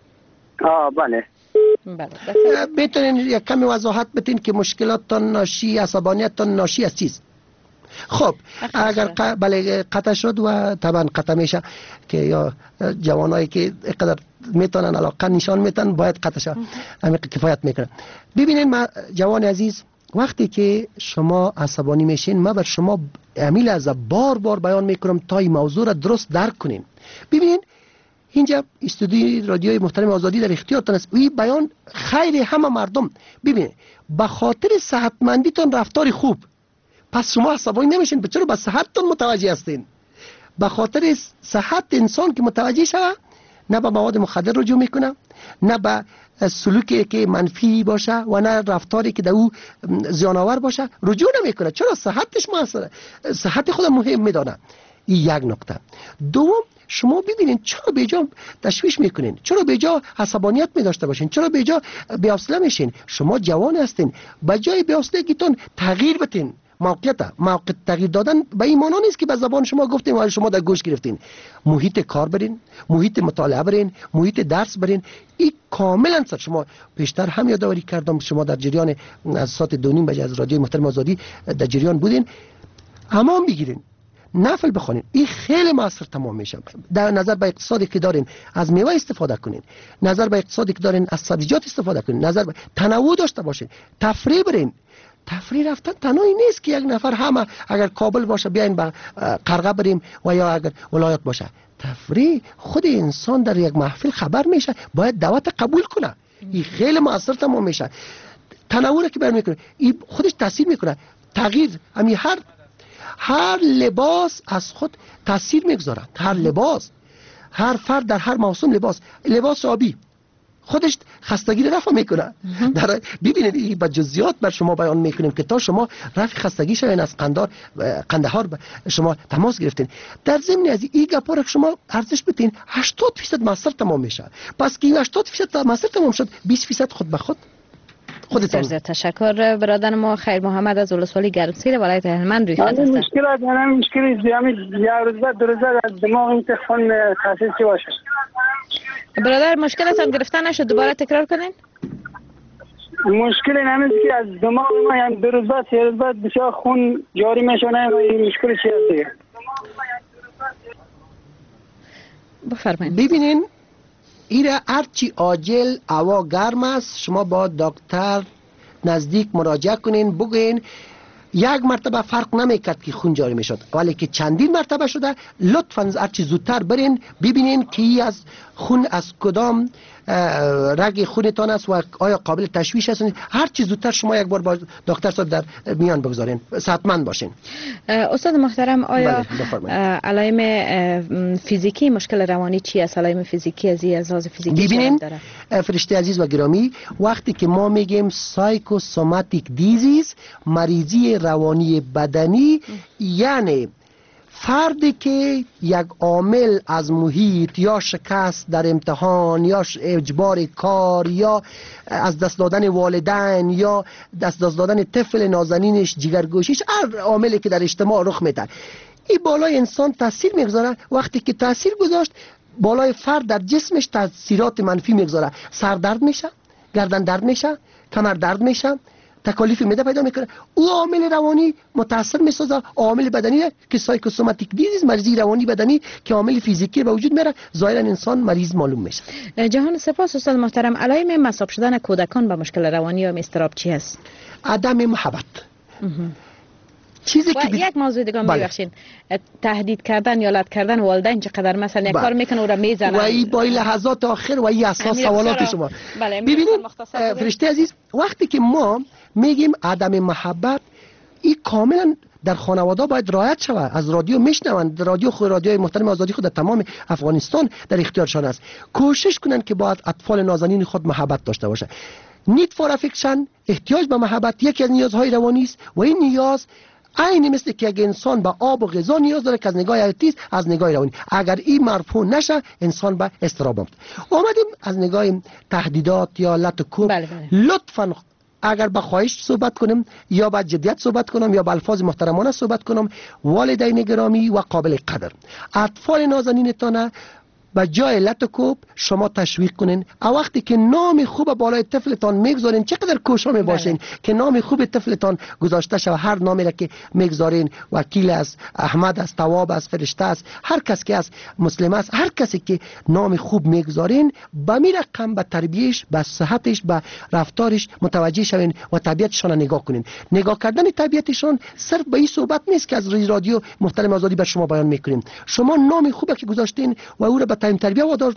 آه بله. بله. بتونین یک کمی وضاحت بدین که مشکلاتتان ناشی، عصبانیتتان ناشی از چیز؟ خب اگر ق... بله قطع شد و طبعا قطع میشه که یا جوانایی که اینقدر میتونن علاقه نشان میتن باید قطع شه، همین کفایت میکنه. ببینین ما جوان عزیز، وقتی که شما عصبانی میشین ما بر شما امیل از بار بار بیان میکنم تا این موضوع را درست درک کنین. ببینین اینجا استودیوی رادیوی محترم آزادی در اختیارتان است. این بیان خیر همه مردم. ببینین به خاطر صحتمندیتون رفتار خوب، پس شما عصبانی نمیشین، به چرا به صحتتون متوجه هستین؟ به خاطر صحت انسان که متوجه شود نه به مواد مخدر رجوع میکنه، نه به سلوکی که منفی باشه و نه رفتاری که در او زیانآور باشه رجوع نمیکنه. چرا؟ صحتش موثره، صحت خود مهم میدانه. این یک نکته. دوم، شما ببینید چرا بیجا تشویش میکنین، چرا بیجا عصبانیت میداشته باشین، چرا بیجا بی‌حوصله میشین؟ شما جوان هستین، به جای بی‌حوصلگیتون تغییر بدین. موقعیت موقع تغییر دادن به این معنی نیست که به زبان شما گفتیم و شما در گوش گرفتین. محیط کار برین، محیط مطالعه برین، محیط درس برین. این کاملا سر شما پیشتر هم یادآوری کردم، شما در جریان از ساعت دو نیم بجه از رادیوی محترم آزادی در جریان بودین. امان بگیرین، نفل بخونین، این خیلی موثر تمام میشه. در نظر به اقتصادی که دارین از میوه استفاده کنین، نظر به اقتصادی که دارین از سبزیجات استفاده کنین، نظر به تنوع داشته باشین، تفریح برین. تفریح رفتن تنهایی نیست که یک نفر همه اگر کابل باشه بیاین به قرغه بریم و یا اگر ولایت باشه. تفریح خود انسان در یک محفل خبر میشه، باید دعوت قبول کنه. این خیلی موثر تمام میشه. تنوع که برمی کنه این خودش تاثیر میکنه. تغییر امی هر هر لباس از خود تاثیر میگذاره. هر لباس، هر فرد در هر موسم لباس لباس آبی خودش خستگی رو رفع میکنه. در ببینید این با جزئیات بر شما بیان میکنیم که تا شما رفع خستگی شوین از قندار قندهار شما تماس گرفتین. در ضمن از این گپا رو شما ارزش بدین هشتاد درصد مصرف تمام میشه. پس که هشتاد درصد مصرف تمام شد بیست درصد خود به خود خودتون. بسیار تشکر. برادر ما خیر محمد از ولسوالی گرمسیر ولایت هلمند روی خط هستند. مشکلات من مشکلی زیامی یا روز بعد دو روز از دماغ این تخون تاثیر چی باشه؟ برادر مشکلتان گرفته نشد دوباره تکرار کنین؟ مشکل این که از دماغ ما یعنی دو روز بعد سه روز بعد بسیار خون جاری میشونه و این مشکل چی هست دیگه؟ بفرمایید. ببینین ایره هرچی عاجل هوا گرم است شما با دکتر نزدیک مراجعه کنین بگوین یک مرتبه فرق نمیکرد که خون جاری میشد ولی که چندین مرتبه شده لطفاً هرچی زودتر برین ببینین که از خون از کدام رگ خونتان است و آیا قابل تشویش است. هر چیز زودتر شما یک بار با دکتر صاحب در میان بگذارین صحتمند باشین. استاد محترم آیا علائم فیزیکی مشکل روانی چی است؟ علائم فیزیکی از این لحاظ فیزیکی ببینین فرشته عزیز و گرامی وقتی که ما میگیم سایکوسوماتیک دیزیز مریضی روانی بدنی یعنی فردی که یک عامل از محیط یا شکست در امتحان یا اجبار کار یا از دست دادن والدین یا دست دادن طفل نازنینش جگرگوشیش هر عاملی که در اجتماع رخ میده این بالای انسان تاثیر میگذاره. وقتی که تاثیر گذاشت بالای فرد در جسمش تاثیرات منفی میگذاره. سر درد میشه، گردن درد میشه، کمر درد میشه، تکالیف معده پیدا میکنه. او عامل روانی متاثر میسازه. عامل بدنی که سایکوسوماتیک دیزیز مریضی روانی بدنی که عامل فیزیکی به وجود میاره ظاهرا انسان مریض معلوم میشه. جهان سپاس استاد محترم. علائم مصاب شدن کودکان با مشکل روانی یا اضطراب چی هست؟ عدم محبت. چیزی که بی... یک موضوع دیگه ببخشید تهدید کردن یا لط کردن والدین چقدر مثلا یک کار میکنه او را میزنه و این با لحظات آخر و این اساس سوالات شما. بله ببینید فرشته عزیز وقتی که ما میگیم عدم محبت این کاملا در خانواده باید رعایت شود. از رادیو میشنوند رادیو خود رادیوی محترم آزادی خود در تمام افغانستان در اختیارشان است. کوشش کنند که با اطفال نازنین خود محبت داشته باشه. need for affection احتیاج به محبت یکی از نیازهای روانی است و این نیاز عینی مثل که یک انسان به آب و غذا نیاز داره که از نگاه حیاتی از نگاه روانی. اگر این مرفوع نشه انسان به اضطراب میفته. اومدیم از نگاه تهدیدات یا لط و کوب بله بله. لطفاً اگر با خواهش صحبت کنم یا با جدیت صحبت کنم یا با الفاظ محترمانه صحبت کنم والدین گرامی و قابل قدر اطفال نازنینتان با جای لط و کوب شما تشویق کنین. وقتی که نام خوب بالای طفلتان میگذارین چقدر کوشا باشین که نام خوب طفلتان گذاشته شود. هر نامی را که میگذارین وکیل است، احمد است، تواب است، فرشته است، هر کس که است، مسلم است، هر کسی که نام خوب میگذارین به می رقم به تربیتش، به صحتش، به رفتارش متوجه شوین و طبیعتشان را نگاه کنین. نگاه کردن طبیعتشان صرف به این صحبت نیست که از رادیو محترم آزادی بر شما بیان میکنیم. شما نام خوبه که گذاشتین و او را به تعلیم تربیت وادار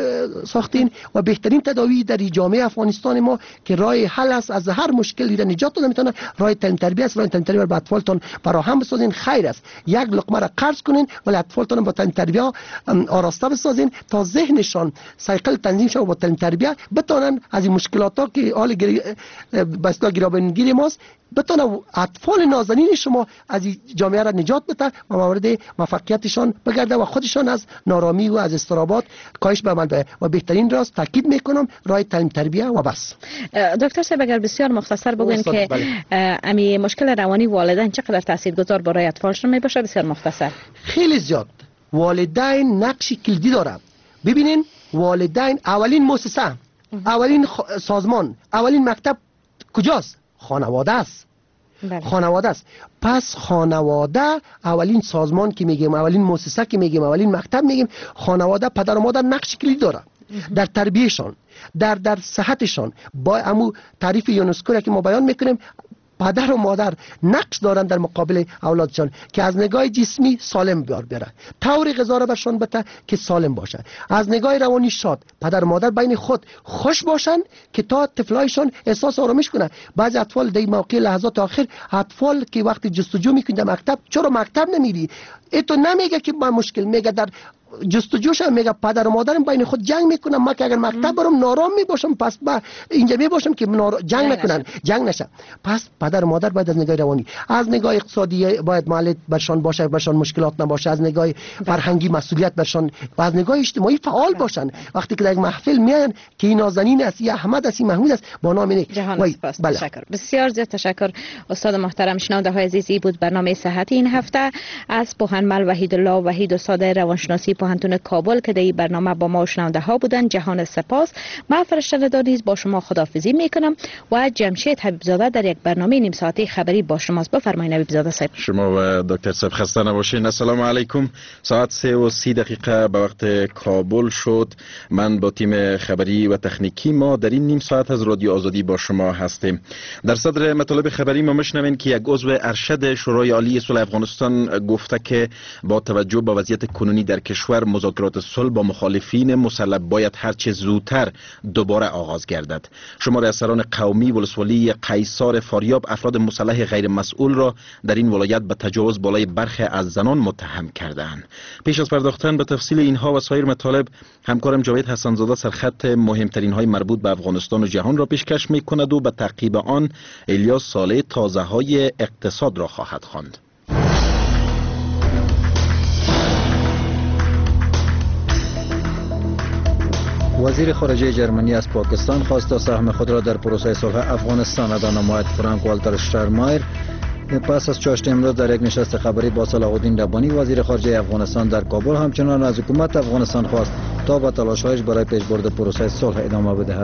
ساختین و بهترین تداوی در جامعه افغانستان ما که راه حل است از هر مشکلی را نجات داده میتونه راه تعلیم تربیت است. راه تعلیم تربیت به اطفالتان فراهم بسازین خیر است. یک لقمه را قرض کنین ولی اطفالتان با تعلیم تربیت آراسته بسازین تا ذهنشان سایکل تنظیم شه و با تعلیم تربیت بتونن از این مشکلات ها که حال گری... بسیار گرانگیر ماست بتونه اطفال نازنین شما از جامعه را نجات بده و مورد موفقیتشان بگرده و خودشان از نارامی و از اضطرابات کاهش بده و بهترین راست تاکید میکنم راه تعلیم تربیت و بس. دکتر صاحب اگر بسیار مختصر بگوین که امی مشکل روانی والدین چقدر تاثیرگذار برای اطفالشون میباشه؟ بسیار مختصر. خیلی زیاد. والدین نقش کلیدی داره. ببینین والدین اولین مؤسسه، اولین سازمان، اولین مکتب کجاست؟ خانواده است. بله. خانواده است. پس خانواده اولین سازمان که میگیم، اولین مؤسسه که میگیم، اولین مکتب میگیم. خانواده پدر و مادر نقش کلیدی داره در تربیتشان، در در صحتشان. با امو تعریف یونسکو که ما بیان میکنیم پدر و مادر نقش دارن در مقابل اولادشان که از نگاه جسمی سالم بیار بره، طور غذا را برشان بده که سالم باشه، از نگاه روانی شاد. پدر و مادر بین خود خوش باشن که تا طفلایشان احساس آرامش کنه. بعضی اطفال در موقع لحظات آخر اطفال که وقتی جستجو میکنن در مکتب چرا مکتب نمیری؟ ای تو نمیگه که من مشکل میگه در جستجوش هم میگه پدر و مادرم بین خود جنگ میکنم، من که اگر مکتب برم نارام میباشم پس با اینجا میباشم که نار... جنگ نکنن، جنگ نشه. پس پدر و مادر باید از نگاه روانی، از نگاه اقتصادی باید مالیات برشان باشه، برشان مشکلات نباشه، از نگاه فرهنگی مسئولیت برشان و از نگاه اجتماعی فعال باشن. وقتی که در محفل میان که این نازنین است یا احمد است محمود است با نام اینه. جهان سپاس. بله. تشکر، بسیار زیاد تشکر استاد محترم. شنونده های عزیزی بود برنامه صحتی این هفته از پوهنمل وحید الله وحید استاد روانشناسی پوهنتون کابل که در این برنامه با ما شنونده ها بودن. جهان سپاس. من فرشته دانیز با شما خداحافظی میکنم و جمشید حبیب زاده در یک برنامه نیم ساعته خبری با شماست. بفرمایید حبیب زاده صاحب. شما و دکتر صاحب خسته نباشین. السلام علیکم. ساعت سه و سی دقیقه به وقت کابل شد. من با تیم خبری و تکنیکی ما در این نیم ساعت از رادیو آزادی با شما هستیم. در صدر مطالب خبری ما میشنوین که یک عضو ارشد شورای عالی صلح افغانستان گفته که با توجه به وضعیت کنونی در کشور مذاکرات صلح با مخالفین مسلح باید هر چه زودتر دوباره آغاز گردد. شمار افسران قومی ولسوالی قیصار فاریاب افراد مسلح غیر مسئول را در این ولایت به تجاوز بالای برخی از زنان متهم کردند. پیش از پرداختن به تفصیل اینها و سایر مطالب، همکارم جاوید حسن‌زاده سرخط مهمترین های مربوط به افغانستان و جهان را پیشکش می‌کند و به تعقیب آن الیاس صالح تازه های اقتصاد را خواهد خواند. وزیر خارجه جرمنی از پاکستان خواست تا سهم خود را در پروسه صلح افغانستان ادا نماید. فرانک والتر شتاینمایر پس از چاشت امروز در یک نشست خبری با صلاح الدین ربانی وزیر خارجه افغانستان در کابل همچنان از حکومت افغانستان خواست تا به تلاش‌هایش برای پیشبرد پروسه صلح ادامه بدهد.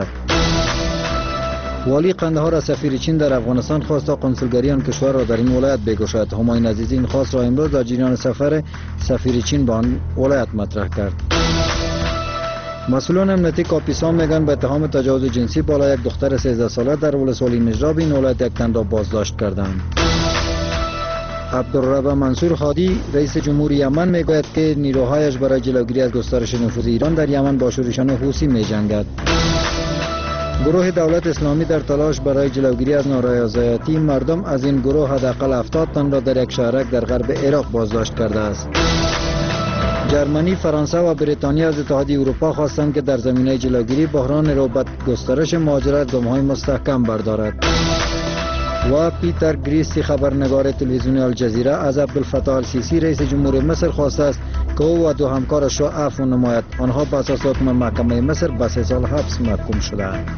والی قندهار از سفیر چین در افغانستان خواست تا کنسولگری آن کشور را در این ولایت بگشاید. همایون عزیزی این خواست را امروز در جریان سفر سفیر چین به آن ولایت مطرح کرد. مسئولان امنیتی کاپیسا میگن به اتهام تجاوز جنسی بالای یک دختر سیزده ساله در ولسوالی نجراب این ولایت یک تن را بازداشت کردند. عبدالرب منصور هادی رئیس جمهور یمن میگوید که نیروهایش برای جلوگیری از گسترش نفوذ ایران در یمن با شورشیان حوثی میجنگد. گروه دولت اسلامی در تلاش برای جلوگیری از نارضایتی مردم از این گروه حداقل هفتاد تن را در یک شهرک در غرب عراق بازداشت کرده است. جرمنی، فرانسه و بریتانیا از اتحادیه اروپا خواستند که در زمینه جلوگیری بحران را به گسترش مهاجرت گام‌های مستحکم بردارد. و پیتر گریستی خبرنگار تلویزیون الجزیره از عبدالفتاح السیسی رئیس جمهور مصر خواسته است که او و دو همکارش را عفو نماید. آنها بر اساس حکم محکمه مصر به سه سال حبس محکوم شدند.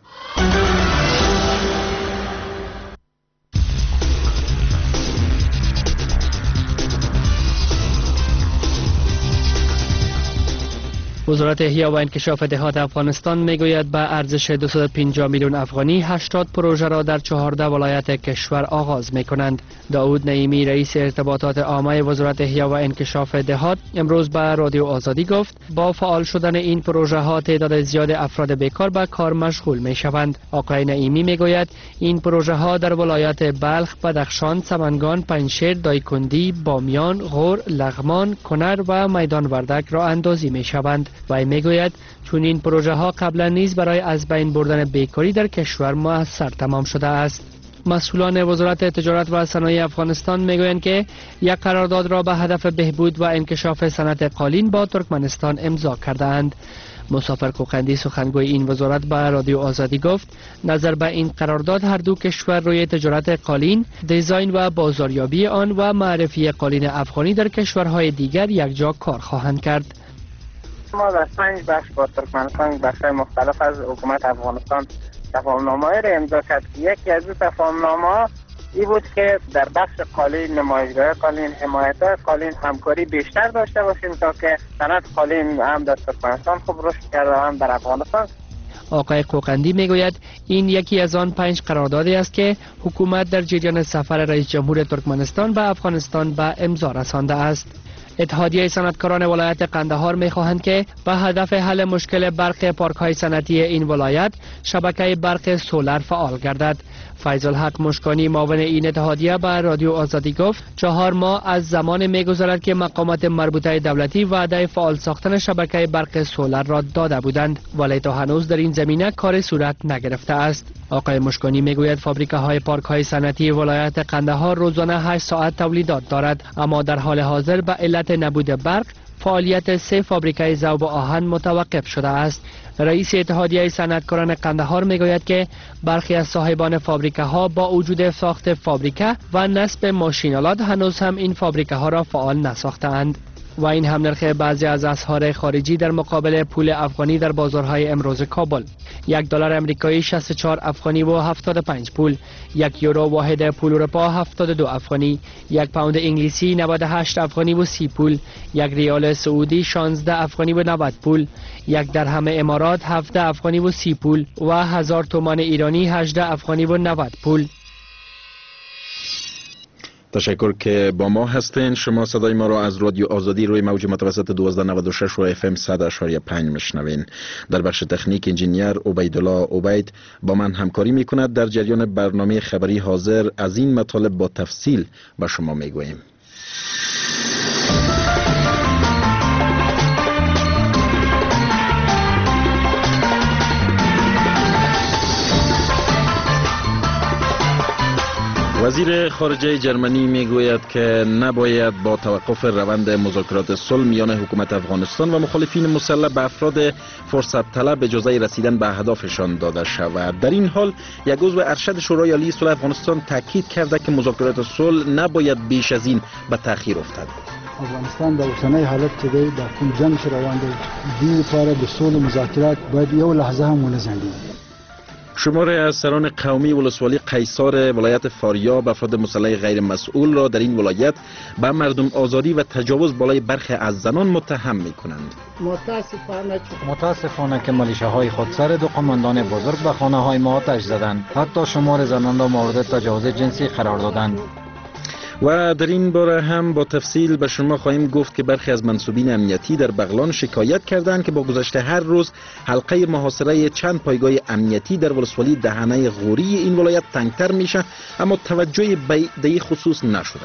وزارت احیا و انکشاف دهات افغانستان میگوید به ارزش دویست و پنجاه میلیون افغانی هشتاد پروژه را در چهارده ولایت کشور آغاز میکنند. داود نعیمی رئیس ارتباطات عامه وزارت احیا و انکشاف دهات امروز به رادیو آزادی گفت با فعال شدن این پروژه ها تعداد زیاد افراد بیکار به کار مشغول می شوند. آقای نعیمی میگوید این پروژه ها در ولایت بلخ، بدخشان، سمنگان، پنجشیر، دایکندی، بامیان، غور، لغمان، کنر و میدان وردک را اندازی می شوند. و میگوید چون این پروژه ها قبلا نیز برای از بین بردن بیکاری در کشور مؤثر تمام شده است. مسئولان وزارت تجارت و صنایع افغانستان میگویند که یک قرارداد را به هدف بهبود و انکشاف صنعت قالین با ترکمنستان امضا کردند. مسافر کوقندی سخنگوی این وزارت به رادیو آزادی گفت نظر به این قرارداد هر دو کشور روی تجارت قالین، دیزاین و بازاریابی آن و معرفی قالین افغانی در کشورهای دیگر یکجا کار خواهند کرد. ما در پنج بخش با ترکمنستان بخش‌های مختلف از حکومت افغانستان تفاهم‌نامه‌ای را امضا کرد. یکی از این تفاهم‌نامه‌ها این بود که در بخش قالین، نمایشگاه قالین، حمایت‌های قالین همکاری بیشتر داشته باشیم تا که صنعت قالین هم در ترکمنستان خوب رشد کرده و هم در افغانستان. آقای کوقندی میگوید این یکی از آن پنج قراردادی است که حکومت در جریان سفر رئیس جمهور ترکمنستان به افغانستان به امضا رسانده است. اتحادیه صنعتکاران ولایت قندهار می‌خواهند که به هدف حل مشکل برق پارک‌های صنعتی این ولایت شبکه برق سولر فعال گردد. فیض الحق مشکانی معاون این اتحادیه به رادیو آزادی گفت چهار ماه از زمان می‌گذرد که مقامات مربوطه دولتی وعده فعال ساختن شبکه برق سولر را داده بودند ولی تا هنوز در این زمینه کار صورت نگرفته است. آقای مشکانی میگوید فابریکه‌های پارک‌های صنعتی ولایت قندهار روزانه هشت ساعت تولیدات دارد اما در حال حاضر به علت نبود برق فعالیت سه فابریکه ذوب آهن متوقف شده است. رئیس اتحادیه صنعتکاران قندهار میگوید که برخی از صاحبان فابریکه ها با وجود ساخت فابریکه و نصب ماشینالات هنوز هم این فابریکه ها را فعال نساختند و این هم نرخ بعضی از اسعار خارجی در مقابل پول افغانی در بازارهای امروز کابل: یک دلار امریکایی شصت و چهار افغانی و هفتاد و پنج پول، یک یورو واحد پول اروپا هفتاد و دو افغانی، یک پوند انگلیسی نود و هشت افغانی و سی پول، یک ریال سعودی شانزده افغانی و نود پول، یک درهم امارات هفده افغانی و سی پول و هزار تومان ایرانی هجده افغانی و نود پول. تشکر که با ما هستین. شما صدای ما را از رادیو آزادی روی موج متوسط دویست و نود و شش و اف ام صد و پنج میشنوین. در بخش تکنیک انجینیر عبیدالله عبید با من همکاری میکند. در جریان برنامه خبری حاضر از این مطالب با تفصیل با شما میگوییم. وزیر خارجه جرمنی میگوید که نباید با توقف روند مذاکرات صلح میان حکومت افغانستان و مخالفین مسلح به افراد فرصت طلب اجازه رسیدن به اهدافشان داده شود. در این حال یک عضو ارشد شورای عالی صلح افغانستان تاکید کرده که مذاکرات صلح نباید بیش از این به تأخیر افتد. افغانستان د اوسنۍ حالت کې دی د کوم جنگ چې روان دی دې لپاره د صلح مذاکرات باید یو لحظه هم ونه ځنډي. شماره از سران قومی ولسوالی قیصار ولایت فاریاب افراد مسلح غیر مسئول را در این ولایت به مردم آزاری و تجاوز بالای برخی از زنان متهم می کنند. متاسفانه متاسفانه که ملیشه‌های خودسر دو قماندان بزرگ به خانه های ما آتش زدند. حتی شمار زنان را مورد تجاوز جنسی قرار دادند. و در این باره هم با تفصیل به شما خواهیم گفت که برخی از منصوبین امنیتی در بغلان شکایت کردند که با گذشت هر روز حلقه محاصره چند پایگاه امنیتی در ولسوالی دهنه غوری این ولایت تنگتر میشه، اما توجه به این خصوص نشده.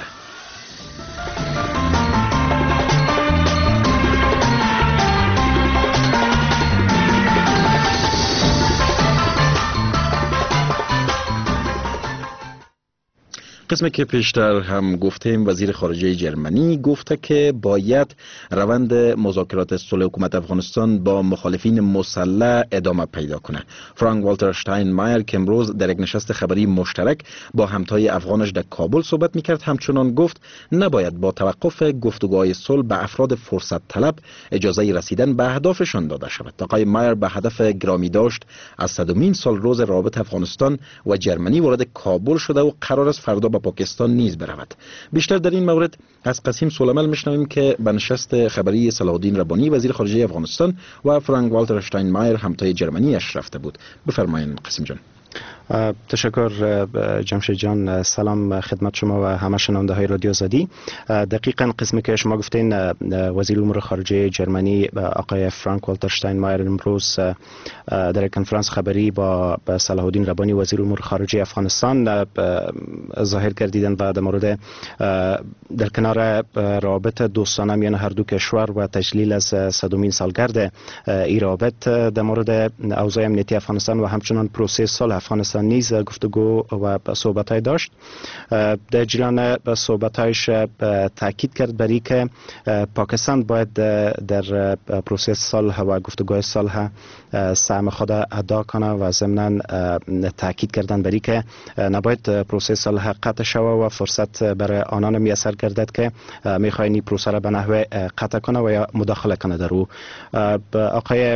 قسمی که پیشتر هم گفتیم وزیر خارجه جرمنی گفته که باید روند مذاکرات صلح حکومت افغانستان با مخالفین مسلح ادامه پیدا کنه. فرانک والتر شتاینمایر که امروز در یک نشست خبری مشترک با همتای افغانش در کابل صحبت میکرد همچنان گفت نباید با توقف گفتگوهای صلح به افراد فرصت طلب اجازه رسیدن به اهدافشان داده شود. آقای مایر به هدف گرامی داشت از صدمین سال روز روابط افغانستان و جرمنی وارد کابل شده و قرار است فردا به پاکستان نیز برود. بیشتر در این مورد از قسیم سلیمال میشنویم که به نشست خبری صلاح الدین ربانی وزیر خارجه افغانستان و فرانک والتر شتاینمایر همتای جرمنی اش رفته بود. بفرمایید قسیم جان. تشکر جمشید جان. سلام خدمت شما و همه شنونده های رادیو آزادی. دقیقاً قسمی که شما گفتین وزیر امور خارجه جرمنی آقای فرانک والتر شتاینمایر امروز در کنفرانس خبری با صلاح الدین ربانی وزیر امور خارجه افغانستان ظاهر کردیدند و در مورد در کنار روابط دوستانه میان هر دو کشور و تجلیل از صدمین سالگرد این روابط در مورد اوضاع امنیتی افغانستان و همچنان پروسه صلح افغانستان نیز گفتگو و صحبت‌های داشت. در جریان صحبت‌هایش تاکید کرد بر اینکه پاکستان باید در پروسه صلح و گفتگوهای صلح سهم خود ادا کنه و ضمناً تاکید کردن بر اینکه نباید پروسه صلح قطع شود و فرصت برای آنان میسر گردد که میخواین این پروسه را به نحو قطع کنه و یا مداخله کنه در او. آقای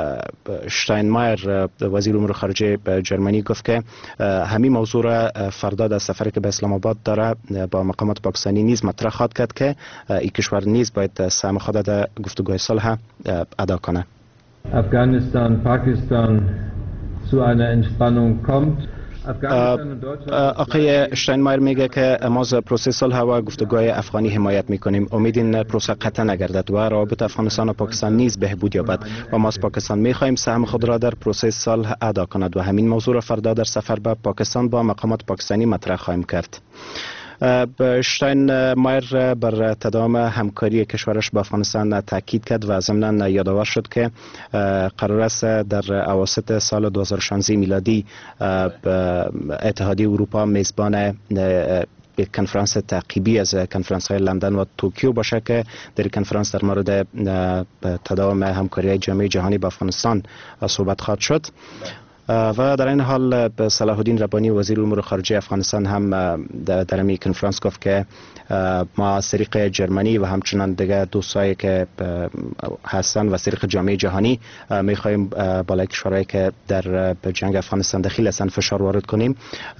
شتاینمایر وزیر امور خارجه جرمنی گفت که همین موضوع را فردا در سفری که به اسلام آباد داره با مقامات پاکستانی نیز مطرح خواهد کرد که این کشور نیز باید سهم خود در گفتگوهای صلح ادا کنه. Afghanistan, Pakistan zu einer Entspannung kommt. آقای شتاینمایر میگه که ما از پروسه صلح و گفتگوهای افغانی حمایت میکنیم. امید این پروسه قطع نگردد و روابط افغانستان و پاکستان نیز بهبود یابد و ما از پاکستان میخواهیم سهم خود را در پروسه صلح ادا کند و همین موضوع را فردا در سفر به پاکستان با مقامات پاکستانی مطرح خواهیم کرد. شتاینمایر بر تداوم همکاری کشورش با افغانستان تاکید کرد و ضمناً یادآور شد که قرار است در اواسط سال دو هزار و شانزده میلادی اتحادیه اروپا میزبان یک کنفرانس تعقیبی از کنفرانس های لندن و توکیو باشه که در کنفرانس در مورد تداوم همکاری جامعه جهانی با افغانستان صحبت خواهد شد. و در این حال صلاح الدین ربانی وزیر امور خارجه افغانستان هم در این کنفرانس گفت که ما از طریق جرمنی و همچنان دیگر دوستایی که هستن و از طریق جامعه جهانی میخواهیم بالای کشورهایی که در جنگ افغانستان دخیل هستند فشار وارد کنیم.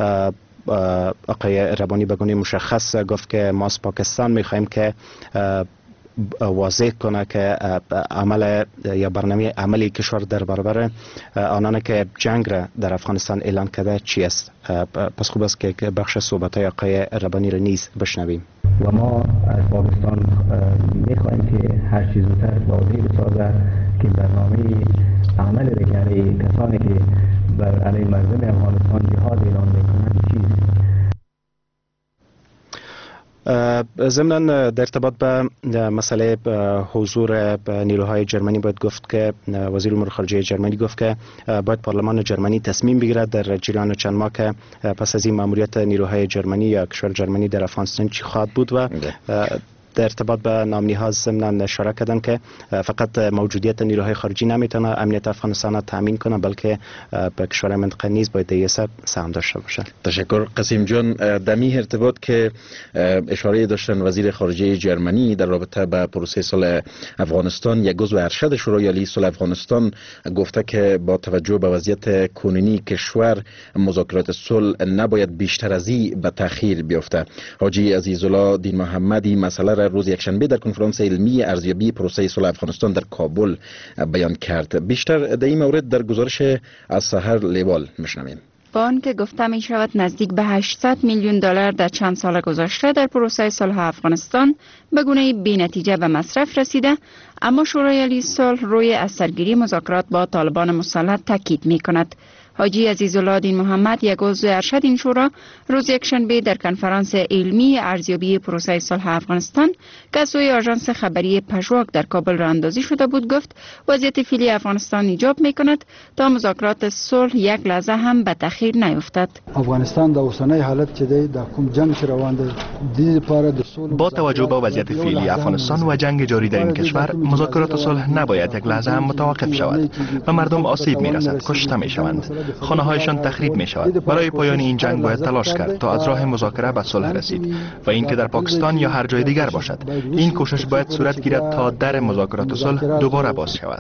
آقای ربانی به گونه مشخص گفت که ما از پاکستان میخواهیم که واضح کنه که عمل یا برنامه عملی کشور در برابر آنان که جنگ را در افغانستان اعلان کرده چی است. پس خوب است که بخش صحبت های آقای ربانی را نیز بشنویم. و ما از پاکستان میخواهیم که هر چیز زودتر واضح بسازد که برنامه عمل بکنه کسانی که بر علیه مردم افغانستان جهاد اعلان میکنند چیست. ضمن در ارتباط به مسئله حضور نیروهای جرمنی باید گفت که وزیر امور خارجه جرمنی گفت که باید پارلمان جرمنی تصمیم بگیرد در جریان چند ماه که پس از این ماموریت نیروهای جرمنی یا کشور جرمنی در افغانستان چی خواهد بود و در ارتباط به نامنی ها ضمن اشاره کردن که فقط موجودیت نیروهای خارجی نمیتونه امنیت افغانستان را تامین کنه بلکه به کشور منطقه نیز باید دیگه سهم داشته باشه. تشکر قاسم جان. دمی ارتباط که اشاره داشتن وزیر خارجه جرمنی در رابطه با پروسه صلح افغانستان، یک عضو ارشد شورای عالی صلح افغانستان گفته که با توجه به وضعیت کنونی کشور مذاکرات صلح نباید بیشتر از این به تاخیر بیفته. حاجی عزیزالله دین محمدی مسئله را روز یکشنبه در کنفرانس علمی ارزیابی پروسه صلح افغانستان در کابل بیان کرد. بیشتر در این مورد در گزارش از سحر لیوال میشنویم. با آنکه گفته می شود نزدیک به هشتصد میلیون دلار در چند سال گذشته در پروسه صلح افغانستان به گونه بی نتیجه به مصرف رسیده، اما شورای عالی صلح روی از سرگیری مذاکرات با طالبان مسلح تاکید می کند. حاجی عزیزالله دین محمد، یک عضو ارشد این شورا، روز یکشنبه در کنفرانس علمی ارزیابی پروسه صلح افغانستان که از سوی آژانس خبری پژواک در کابل راه اندازی شده بود گفت وضعیت فعلی افغانستان ایجاب می‌کند تا مذاکرات صلح یک لحظه هم به تأخیر نیفتد. افغانستان در اوسنی حالت چې دی د کوم جنگ چې روان دی د لپاره د صلح با توجه به وضعیت فعلی افغانستان و جنگ جاری در این کشور مذاکرات صلح نباید یک لحظه هم متوقف شود و مردم آسیب می‌رسد، کشته می‌شوند، خانه هایشان تخریب می شود. برای پایان این جنگ باید تلاش کرد تا از راه مذاکره به صلح رسید و اینکه در پاکستان یا هر جای دیگر باشد این کوشش باید صورت گیرد تا در مذاکرات صلح دوباره باز شود.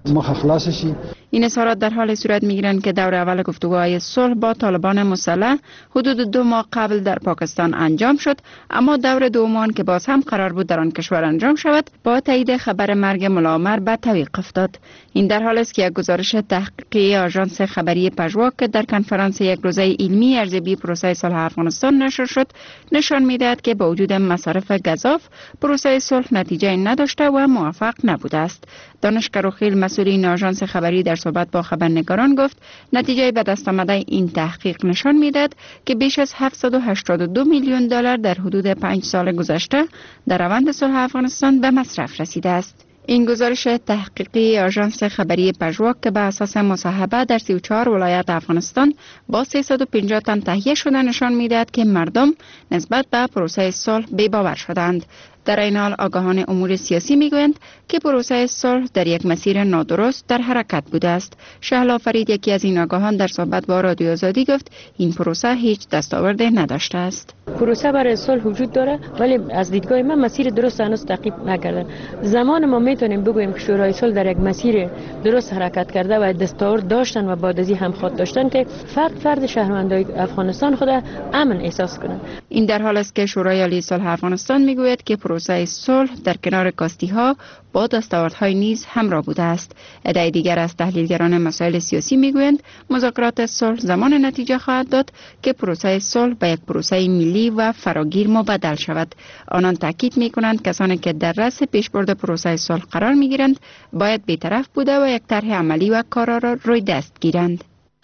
این اظهارات در حال صورت می گیرند که دور اول گفتگوهای صلح با طالبان مسلح حدود دو ماه قبل در پاکستان انجام شد، اما دور دوم که باز هم قرار بود در آن کشور انجام شود با تایید خبر مرگ ملا عمر به تعویق افتاد. این در حال است که یک گزارش تحقیقی آژانس خبری پژواک که در کنفرانس یک روزه علمی ارزیابی پروسه صلح افغانستان نشر شد نشان می‌دهد که با وجود مصارف گزاف پروسه صلح نتیجه نداشته و موفق نبوده است. دانش کروخیل مسئول این آژانس خبری در صحبت با خبرنگاران گفت نتیجه به دست آمده این تحقیق نشان می‌دهد که بیش از هفتصد و هشتاد و دو میلیون دلار در حدود پنج سال گذشته در روند صلح افغانستان به مصرف رسیده است. این گزارش تحقیقی آژانس خبری پژواک که به اساس مصاحبه در سی و چهار ولایت افغانستان با سیصد و پنجاه تن تهیه شده نشان می‌دهد که مردم نسبت به پروسه صلح بی‌باور شدند. در این حال آگاهان امور سیاسی میگویند که پروسه صلح در یک مسیر نادرست در حرکت بوده است. شهلا فرید، یکی از این آگاهان، در صحبت با رادیو آزادی گفت این پروسه هیچ دستاورد نداشته است. پروسه برای صلح وجود داره ولی از دیدگاه من مسیر درست هنوز تعقیب نکردن. زمان ما میتونیم بگوییم که شورای صلح در یک مسیر درست حرکت کرده و دستاورد داشتن و بعد از این هم خود داشتن که فرد فرد شهروندان افغانستان خود امن احساس کنند. این در حال است که شورای عالی صلح افغانستان میگوید که پروسه صلح در کنار کاستی ها با دستاوردهای نیز همراه بوده است. عده دیگر از تحلیلگران مسائل سیاسی میگویند مذاکرات صلح زمان نتیجه خواهد داد که پروسه صلح به یک پروسه ملی و فراگیر مبدل شود. آنان تاکید میکنند کسانی که در رأس پیشبرد پروسه صلح قرار میگیرند باید بی‌طرف بوده و یک طرح عملی و کارا را روی دست گیرند.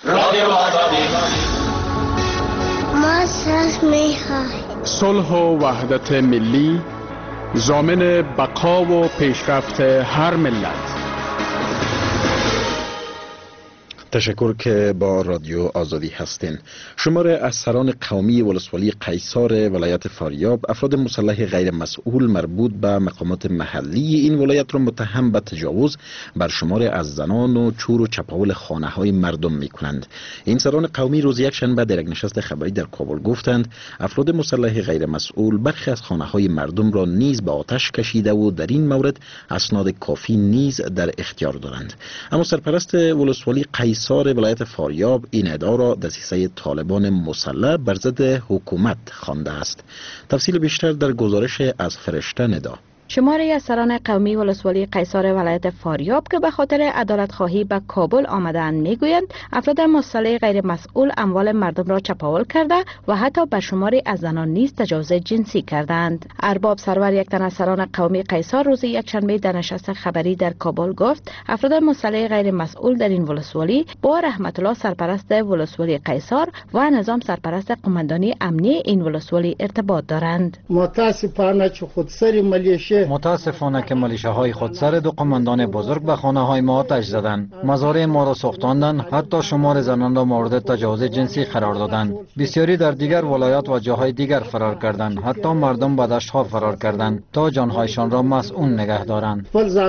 ما ساز میخواهیم صلح و وحدت ملی ضامن بقا و پیشرفت هر ملت. تشکر که با رادیو آزادی هستین. شمار از سران قومی ولسوالی قیصار ولایت فاریاب افراد مسلح غیر مسئول مربوط به مقامات محلی این ولایت را متهم به تجاوز بر شمار از زنان و چور و چپاول خانه های مردم می کنند. این سران قومی روز یک شنبه در یک نشست خبری در کابل گفتند افراد مسلح غیر مسئول برخی از خانه های مردم را نیز به آتش کشیده و در این مورد اسناد کافی نیز در اختیار دارند. اما سرپرست ولسوالی قیصار ولایت فاریاب این ادعا را دسیسه طالبان مسلح بر ضد حکومت خوانده است. تفصیل بیشتر در گزارش از فرشته ندا. شماری از سران قومی ولسوالی قیصار ولایت فاریاب که به خاطر عدالت خواهی به کابل آمدند میگویند افراد مسلح غیر مسئول اموال مردم را چپاول کرده و حتی بر شماری از زنان نیز تجاوز جنسی کردند. ارباب سرور یک تن از سران قومی قیصار روز یکشنبه در نشست خبری در کابل گفت افراد مسلح غیر مسئول در این ولسوالی با رحمت الله سرپرست ولسوالی قیصار و نظام سرپرست قماندانی امنی این ولسوالی ارتباط دارند. متاسفانه چه خودسری ملیشه متاسفانه که ملیشه‌های خودسر دو قماندان بزرگ به خانه‌های ما آتش زدند، مزارع ما را سوختاندند، حتی شمار زنان را مورد تجاوز جنسی قرار دادند. بسیاری در دیگر ولایات و جاهای دیگر فرار کردند، حتی مردم به دشت‌ها فرار کردند تا جان‌هایشان را مسئول نگه دارند.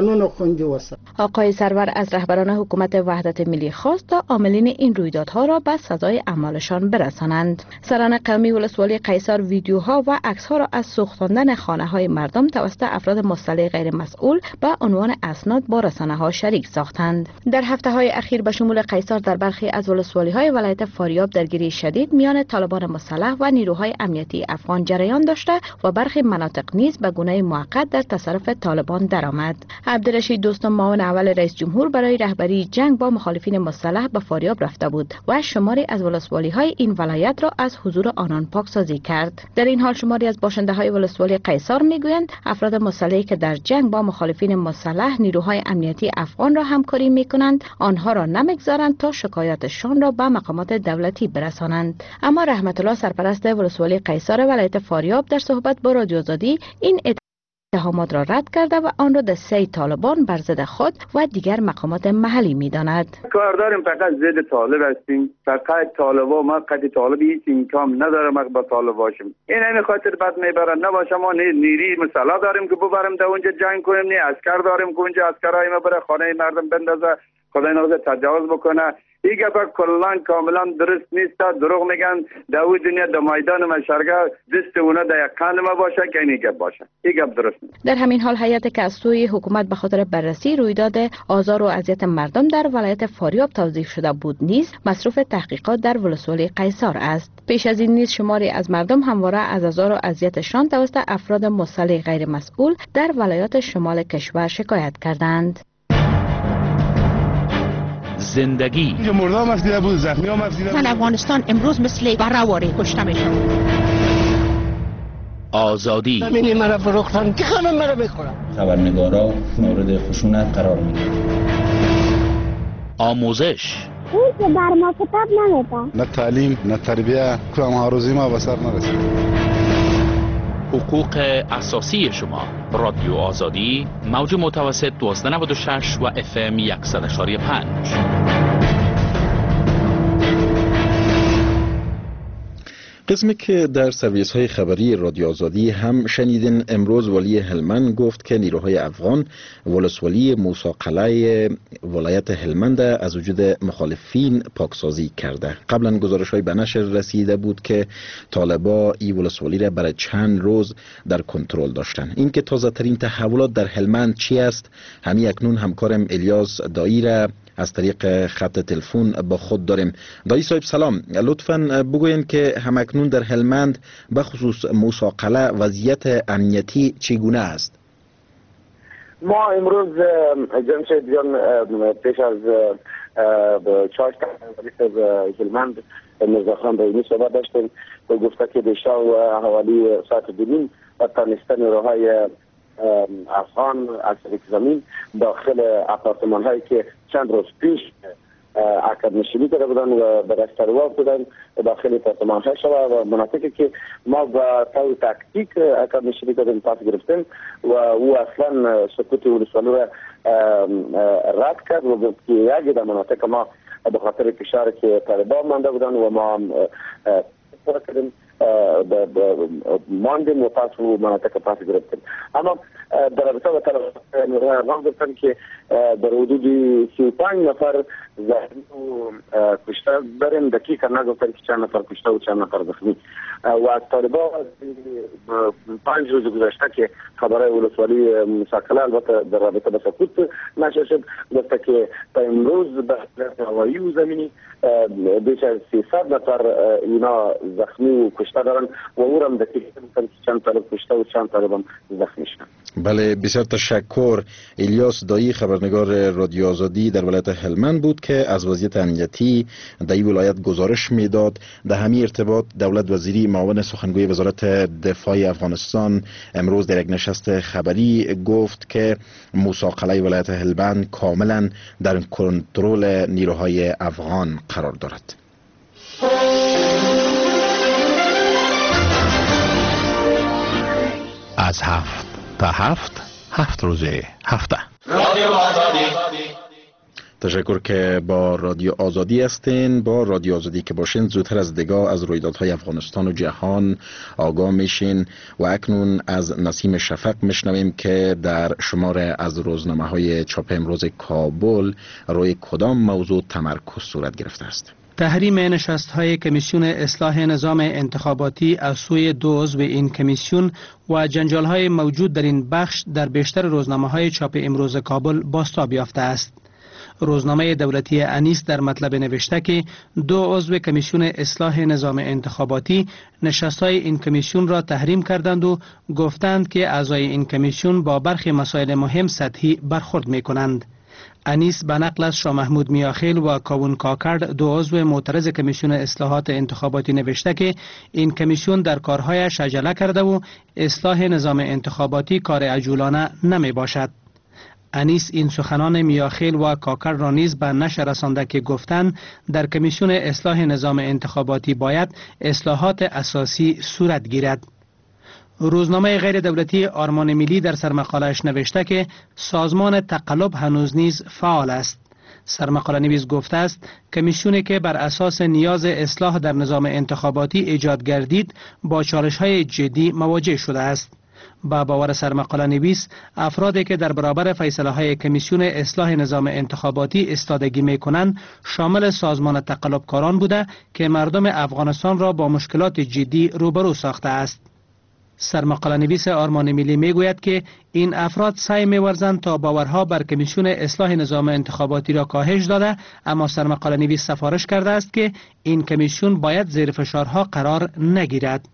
آقای سرور از رهبران حکومت وحدت ملی خواست تا عاملین این رویدادها را به سزای اعمالشان برسانند. سران قومی ولسوالی قیصار ویدیوها و عکس‌ها را از سوختاندن خانه‌های مردم توسط افراد مسلح غیر مسئول به عنوان اسناد با رسانه‌ها شریک ساختند. در هفته‌های اخیر به شمول قیصار در برخی از ولسوالی‌های ولایت فاریاب درگیری شدید میان طالبان مسلح و نیروهای امنیتی افغان جریان داشته و برخی مناطق نیز به گونه موقت در تصرف طالبان درآمد. عبدالرشید دوستم معاون اول رئیس جمهور برای رهبری جنگ با مخالفین مسلح به فاریاب رفته بود و شماری از ولسوالی‌های این ولایت را از حضور آنان پاکسازی کرد. در این حال شماری از باشنده‌های ولسوالی قیصار میگویند افراد مسلحی که در جنگ با مخالفین مسلح نیروهای امنیتی افغان را همکاری میکنند آنها را نمیگذارند تا شکایاتشان را به مقامات دولتی برسانند. اما رحمت الله سرپرست ولسوالی قیصار ولایت فاریاب در صحبت با رادیو آزادی این اتهامات را رد کرده و آن را دسته طالبان بر ضد خود و دیگر مقامات محلی می‌داند. کار داریم فقط ضد طالب هستیم. فقط طالبا ما قد طالب هیچ امکان نداره ما با طالب باشیم. این همین خاطر بد میبرن نباشه ما نیری مسئله داریم که ببریم در اونجا جنگ کنیم، نه عسکر داریم که اونجا عسکرای ما بره خانه مردم بندازه، خدای نخواهد تجاوز بکنه. این گپ کلا کاملا درست نیست. دروغ میگن در اون دنیا در میدان مشرگه دست اونا در یک قند ما باشه که این گپ باشه. این گپ درست نیست. در همین حال هیئت که از سوی حکومت به خاطر بررسی رویداد آزار و اذیت مردم در ولایت فاریاب توضیح شده بود نیز مصروف تحقیقات در ولسوالی قیصار است. پیش از این نیز شماری از مردم همواره از آزار و اذیتشان توسط افراد مسلح غیر مسئول در ولایات شمال کشور شکایت کردند. زندگی مردم مسئله بود، زخمی ها مسئله بود. من افغانستان امروز مثل برهواری کشته میشم. آزادی همینی مرا فروختن که خانم مرا بخورم. خبرنگارا مورد خشونت قرار میگیرن. آموزش اون که بر ما کتاب نمیده. نه تعلیم نه تربیه که ما روزی ما به سر نرسید. حقوق اساسی شما. رادیو آزادی موج متوسط دوازده نود و شش و اف ام صد و پنج. قسمی که در سرویس های خبری رادیو آزادی هم شنیدین، امروز ولی هلمند گفت که نیروهای افغان ولسوالی موسی قلعه ولایت هلمند از وجود مخالفین پاکسازی کرده. قبلا گزارش های به نشر رسیده بود که طالبا این ولسوالی را برای چند روز در کنترل داشتن. این که تازه ترین تحولات در هلمند چی است، همین اکنون همکارم الیاس دایی را از طریق خط تلفن با خود داریم. دایی صاحب سلام، لطفاً بگوین که همکنون در هلمند به خصوص موسی قلعه وضعیت امنیتی چگونه است؟ ما امروز جمشید جان پیش از چارت هلمند مرزاخان رئیمی صحبت داشتیم و گفته که بیشتر و حوالی ساعت دونیم و تانستن راهای افغان از طریق زمین داخل اپارتمان هایی که چند روز پیش عقد نشینی کرده بودن و به دستروا بودن داخل اپارتمان ها شده و مناطقی که ما با طور تاکتیک عقد نشینی کردیم پاس گرفتیم و او اصلا سکوت ولسوالی را رد کرد و گفت که یکی در مناطق ما به خاطر فشار که طالبان مانده بودن و ما هم کردیم ماندیم و پس رو مناطق پس گرفتیم. اما در رابطه با طالبان گفتن که در حدود سی و پنج نفر زخمی و کشته داریم، دقیقا نگفتن که چند نفر کشته و چند نفر زخمی. و از طالبان پنج روز گذشته که خبرهای ولسوالی مساکله البته در رابطه با سقوط نشر شد، گفته که تا امروز به هوایی و زمینی بیش از سیصد نفر اینا زخمی و کشته دارن و او هم دقیقا گفتن که چند طالب کشته و چند طالب هم زخمی شدن. بله، بسیار تشکر. الیاس دایی، خبرنگار رادیو آزادی در ولایت هلمند بود که از وضعیت امنیتی در این ولایت گزارش میداد. در همین ارتباط دولت وزیری معاون سخنگوی وزارت دفاع افغانستان امروز در یک نشست خبری گفت که موسی قلعه ولایت هلمند کاملا در کنترل نیروهای افغان قرار دارد. از هفت تا هفت هفت روزه هفته رادیو آزادی. تشکر که با رادیو آزادی هستین. با رادیو آزادی که باشین زودتر از دیگه از رویدادهای افغانستان و جهان آگاه میشین و اکنون از نسیم شفق میشنویم که در شمار از روزنامه های چاپ امروز کابل روی کدام موضوع تمرکز صورت گرفته است. تحریم نشست‌های کمیسیون اصلاح نظام انتخاباتی از سوی دو عضو این کمیسیون و جنجال‌های موجود در این بخش در بیشتر روزنامه‌های چاپ امروز کابل بازتاب یافته است. روزنامه دولتی انیس در مطلب نوشته که دو عضو کمیسیون اصلاح نظام انتخاباتی نشست‌های این کمیسیون را تحریم کردند و گفتند که اعضای این کمیسیون با برخی مسائل مهم سطحی برخورد می‌کنند. انیس به نقل از شاه محمود میاخیل و کاوون کاکرد دو عضو معترض کمیسیون اصلاحات انتخاباتی نوشته که این کمیسیون در کارهایش عجله کرده و اصلاح نظام انتخاباتی کار عجولانه نمی باشد. انیس این سخنان میاخیل و کاکر را نیز به نشر رسانده که گفتند در کمیسیون اصلاح نظام انتخاباتی باید اصلاحات اساسی صورت گیرد. روزنامه غیر دولتی آرمان ملی در سرمقاله‌اش نوشته که سازمان تقلب هنوز نیز فعال است. سرمقاله نویس گفته است کمیسیونی که بر اساس نیاز اصلاح در نظام انتخاباتی ایجاد گردید با چالش‌های جدی مواجه شده است. با باور سرمقاله نویس افرادی که در برابر فیصله‌های کمیسیون اصلاح نظام انتخاباتی ایستادگی می‌کنند شامل سازمان تقلبکاران بوده که مردم افغانستان را با مشکلات جدی روبرو ساخته است. سرمقاله نویس آرمان ملی میگوید که این افراد سعی می‌ورزند تا باورها بر کمیسیون اصلاح نظام انتخاباتی را کاهش داده، اما سرمقاله نویس سفارش کرده است که این کمیسیون باید زیر فشارها قرار نگیرد.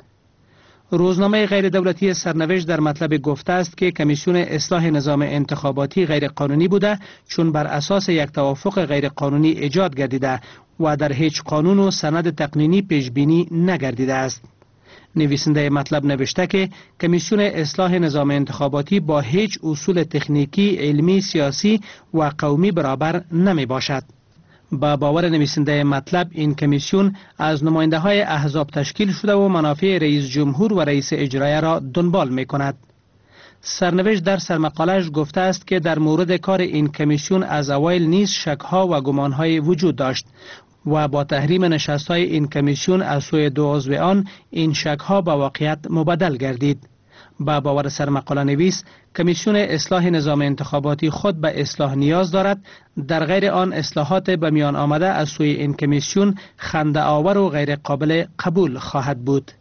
روزنامه غیر دولتی سرنوشت در مطلب گفته است که کمیسیون اصلاح نظام انتخاباتی غیر قانونی بوده چون بر اساس یک توافق غیر قانونی ایجاد گردیده و در هیچ قانون و سند تقنینی پیش بینی نگردیده است. نویسنده مطلب نوشته که کمیسیون اصلاح نظام انتخاباتی با هیچ اصول تکنیکی، علمی، سیاسی و قومی برابر نمی باشد. با باور نویسنده مطلب این کمیسیون از نماینده های احزاب تشکیل شده و منافع رئیس جمهور و رئیس اجرایی را دنبال می کند. سرنوشت در سرمقاله‌اش گفته است که در مورد کار این کمیسیون از اوایل نیز شک‌ها و گمان‌های وجود داشت و با تحریم نشست‌های این کمیسیون از سوی دو عضو آن این شک‌ها به واقعیت مبدل گردید. با باور سرمقاله نویس کمیسیون اصلاح نظام انتخاباتی خود به اصلاح نیاز دارد، در غیر آن اصلاحات به میان آمده از سوی این کمیسیون خنده آور و غیر قابل قبول خواهد بود.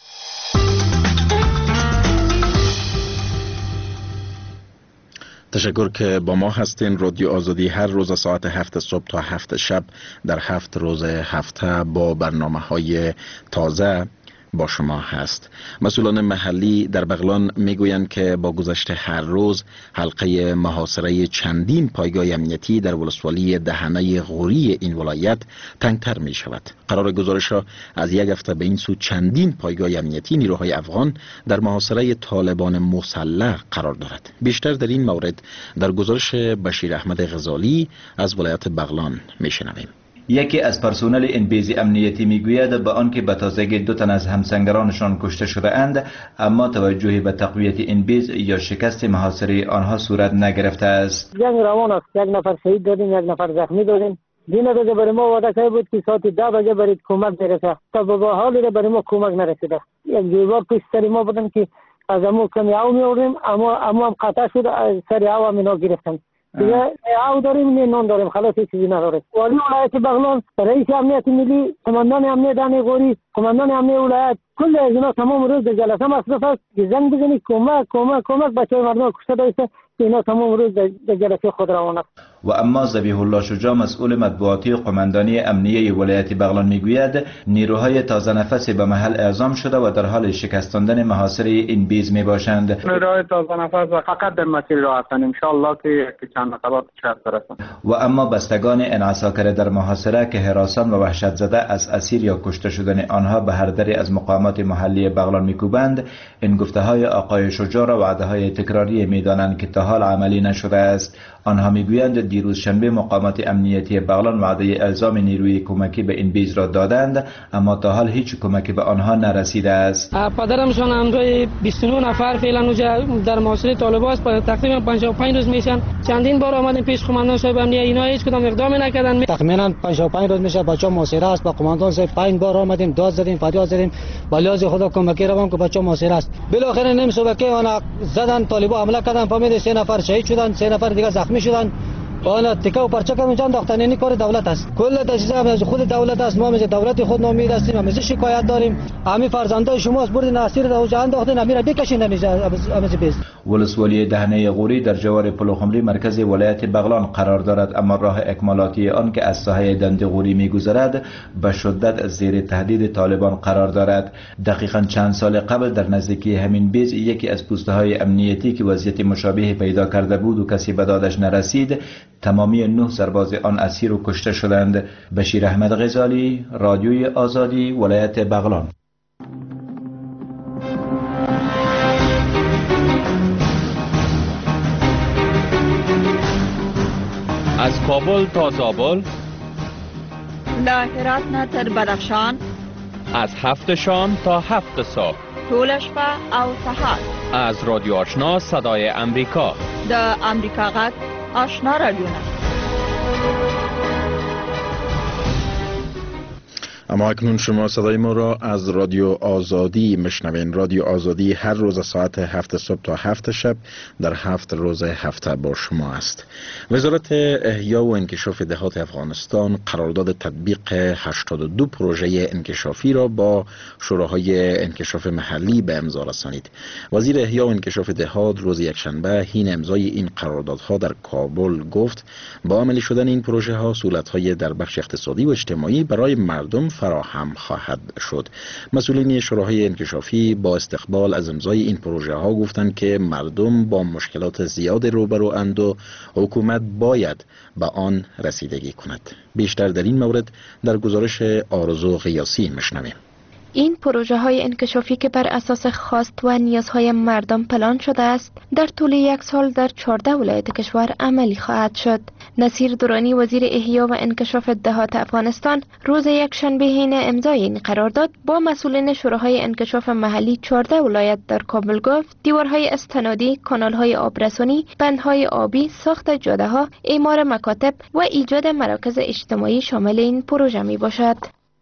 تشکر که با ما هستین. رادیو آزادی هر روز ساعت هفت صبح تا هفت شب در هفت روز هفته با برنامه های تازه با شما هست. مسئولان محلی در بغلان میگویند که با گذشت هر روز حلقه محاصره چندین پایگاه امنیتی در ولسوالی دهنه غوری این ولایت تنگتر می شود. قرار گزارش ها از یک هفته به این سو چندین پایگاه امنیتی نیروهای افغان در محاصره طالبان مسلح قرار دارد. بیشتر در این مورد در گزارش بشیر احمد غزالی از ولایت بغلان میشنویم. یکی از پرسنل انبیز امنیتی میگوید به آنکه به تازگی دو تن از همسنگرانشان کشته شده اند، اما توجهی به تقویت انبیز یا شکست محاصره آنها صورت نگرفته است. جنگ روان است. یک نفر شهید دادیم، یک نفر زخمی دادیم. دینا دیگه برای ما وعده کرده بود که ساعت ده بجه برای کمک برسه. تا به حال برای ما کمک نرسیده. یک دیوار پیش سر ما بودن که از امو کمی آو می آوردیم، اما اما هم قطع شد، سر آو هم اینا گرفتن. دیگه نه آو داریم نه نان داریم، خلاص هیچ چیزی نداریم. والی ولایت بغلان، رئیس امنیت ملی، قماندان امنیت دانی غوری، قماندان امنیت ولایت، کل از اینا تمام روز در جلسه مصرف است که زنگ بزنی کمک کمک کمک بچه‌های مردم کشته داشته. اینا تمام روز در جلسه خود روان است. و اما ذبیح الله شجاع مسئول مطبوعاتی قماندانی امنیه ولایت بغلان میگوید نیروهای تازه نفس به محل اعزام شده و در حال شکستاندن محاصره این بیز می باشند. نیروهای تازه نفس فقط در مسیر راه هستند، ان شاء الله که چند نفرات شهید برسند. و اما بستگان انعساکر در محاصره که هراسان و وحشت زده از اسیر یا کشته شدن آنها به هر دری از مقامات محلی بغلان میکوبند، این گفته های آقای شجاع را وعده های تکراری میدانند که تا حال عملی نشده است. آنها میگویند دیروز شنبه مقامات امنیتی بغلان وعده اعزام نیروی کمکی به این بیز را دادند، اما تا حال هیچ کمکی به آنها نرسیده است. پدرمشان همراه بیست و نه نفر فعلا در محاصره طالبان است. تقریبا پنجاه و پنج روز میشن. چندین بار آمدیم پیش قماندان صاحب امنیه، اینا هیچ کدام اقدامی نکردن. تقریبا پنجاه و پنج روز میشه بچه‌ها محاصره است. با قماندان صاحب پنج بار آمدیم، داد زدیم، فریاد زدیم، ولی از خدا کمکی روان که بچه‌ها محاصره است. بالاخره نیم صبح که آن زدن طالبان حمله کردن، فهمید سه نفر شهید شدن، سه نفر دیگه زخمی شدن. آن تکه و پرچه که اونجا انداختن، این کار دولت است. کل تجهیزات از خود دولت است. ما از دولت خود نامید هستیم، ما شکایت داریم. همین فرزندای شما از برد اسیر در اونجا انداختن، امیر بکشین نمیشه از بیز. ولسوالی دهنه غوری در جوار پلوخمری مرکز ولایت بغلان قرار دارد، اما راه اکمالاتی آن که از ساحه دنده غوری میگذرد به شدت زیر تهدید طالبان قرار دارد. دقیقاً چند سال قبل در نزدیکی همین بیز یکی از پوسته های امنیتی که وضعیت مشابه پیدا کرده بود و کسی به دادش نرسید، تمامی نه سرباز آن اسیر و کشته شدند. بشیر احمد غزالی، رادیوی آزادی، ولایت بغلان. از کابل تا زابل، له هرات نه تر بدخشان، از هفت شام تا هفت صبح، طول شپه او سهار، از رادیو آشنا صدای امریکا، د امریکا غږ آشنا رادیوونه. اما اکنون شما صدای ما را از رادیو آزادی مشنوین. رادیو آزادی هر روز ساعت هفت صبح تا هفت شب در هفت روز هفته با شما است. وزارت احیا و انکشاف دهات افغانستان قرارداد تطبیق هشتاد و دو پروژه انکشافی را با شوراهای انکشاف محلی به امضا رسانید. وزیر احیا و انکشاف دهات روز یکشنبه حین امضای این قراردادها در کابل گفت با عملی شدن این پروژه ها سهولت‌های در بخش اقتصادی و اجتماعی برای مردم فراهم خواهد شد. مسئولین شوراهای انکشافی با استقبال از امضای این پروژه ها گفتند که مردم با مشکلات زیاد روبرو اند و حکومت باید به آن رسیدگی کند. بیشتر در این مورد در گزارش آرزو غیاسی میشنویم. این پروژه های انکشافی که بر اساس خواست و نیازهای مردم پلان شده است در طول یک سال در چهارده ولایت کشور عملی خواهد شد. نصیر درانی وزیر احیا و انکشاف دهات افغانستان روز یکشنبه حین امضای این قرارداد با مسئولین شوراهای انکشاف محلی چهارده ولایت در کابل گفت دیوارهای استنادی، کانالهای آبرسانی، بندهای آبی، ساخت جاده ها، اعمار مکاتب و ایجاد مراکز اجتماعی شامل این پروژه می باشد.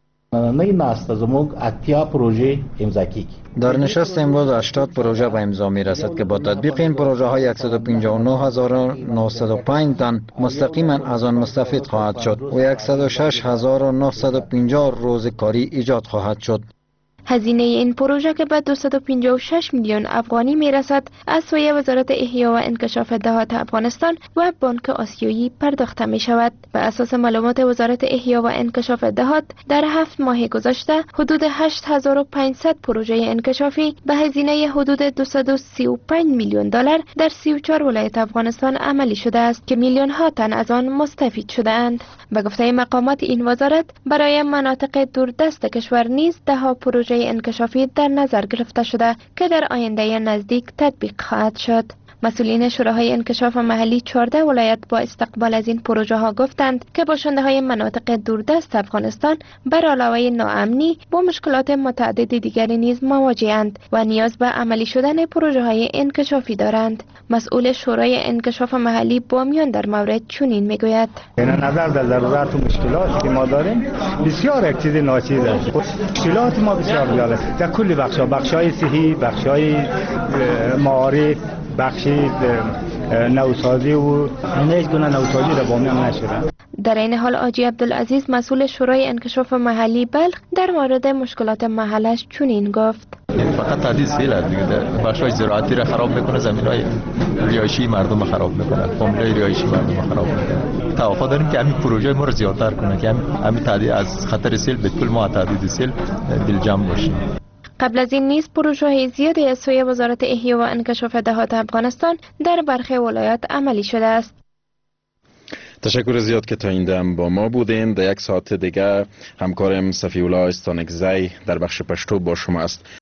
در نشست امروز هشتاد پروژه به امضا می رسد که با تطبیق این پروژه های صد و پنجاه و نه هزار و نهصد و پنج تن مستقیما از آن مستفید خواهد شد و صد و شش هزار و نهصد و پنجاه روز کاری ایجاد خواهد شد. هزینه این پروژه که به دویست و پنجاه و شش میلیون افغانی می رسد از سوی وزارت احیا و انکشاف دهات افغانستان و بانک آسیایی پرداخته می شود. به اساس معلومات وزارت احیا و انکشاف دهات در هفت ماه گذشته حدود هشت هزار و پانصد پروژه انکشافی به هزینه حدود دویست و سی و پنج میلیون دلار در سی و چهار ولایت افغانستان عملی شده است که میلیون ها تن از آن مستفید شده اند. به گفته مقامات این وزارت برای مناطق دوردست کشور نیز ده ها پروژه انکشافی در نظر گرفته شده که در آینده نزدیک تطبیق خواهد شد. مسئولین شوراهای انکشاف محلی چهارده ولایت با استقبال از این پروژه ها گفتند که باشنده های مناطق دوردست افغانستان بر علاوه ناامنی با مشکلات متعدد دیگری نیز مواجه‌اند و نیاز به عملی شدن پروژه های انکشافی دارند. مسئول شورای انکشاف محلی بامیان در مورد چنین میگوید: این نظر در ضرورت و مشکلاتی که ما داریم بسیار یک چیز ناچیز است. مشکلات ما بسیار زیاد است در کل بخش‌ها، بخش‌های صحی، بخش‌های معارف، بخشی نوسازی و هیچ گونه نوسازی در بامیان نشده. در این حال آجی عبدالعزیز مسئول شورای انکشاف محلی بلخ در مورد مشکلات محلش چنین گفت: فقط تعدیل سیل است دیگه، بخشای زراعتی را خراب میکنه، زمینای ریایشی مردم خراب میکنه، فامیلای ریایشی مردم خراب میکنه. توقع داریم که همین پروژه ما رو زیادتر کنه که همین تعدیل از خطر سیل به طول ما تعدیل سیل دلجم باشیم. قبل از این نیز پروژه‌های زیادی از سوی وزارت احیا و انکشاف دهات افغانستان در برخی ولایات عملی شده است. تشکر زیاد که تا این دم با ما بودین. در یک ساعت دیگه همکارم صفی الله استانکزی در بخش پشتو با شما است.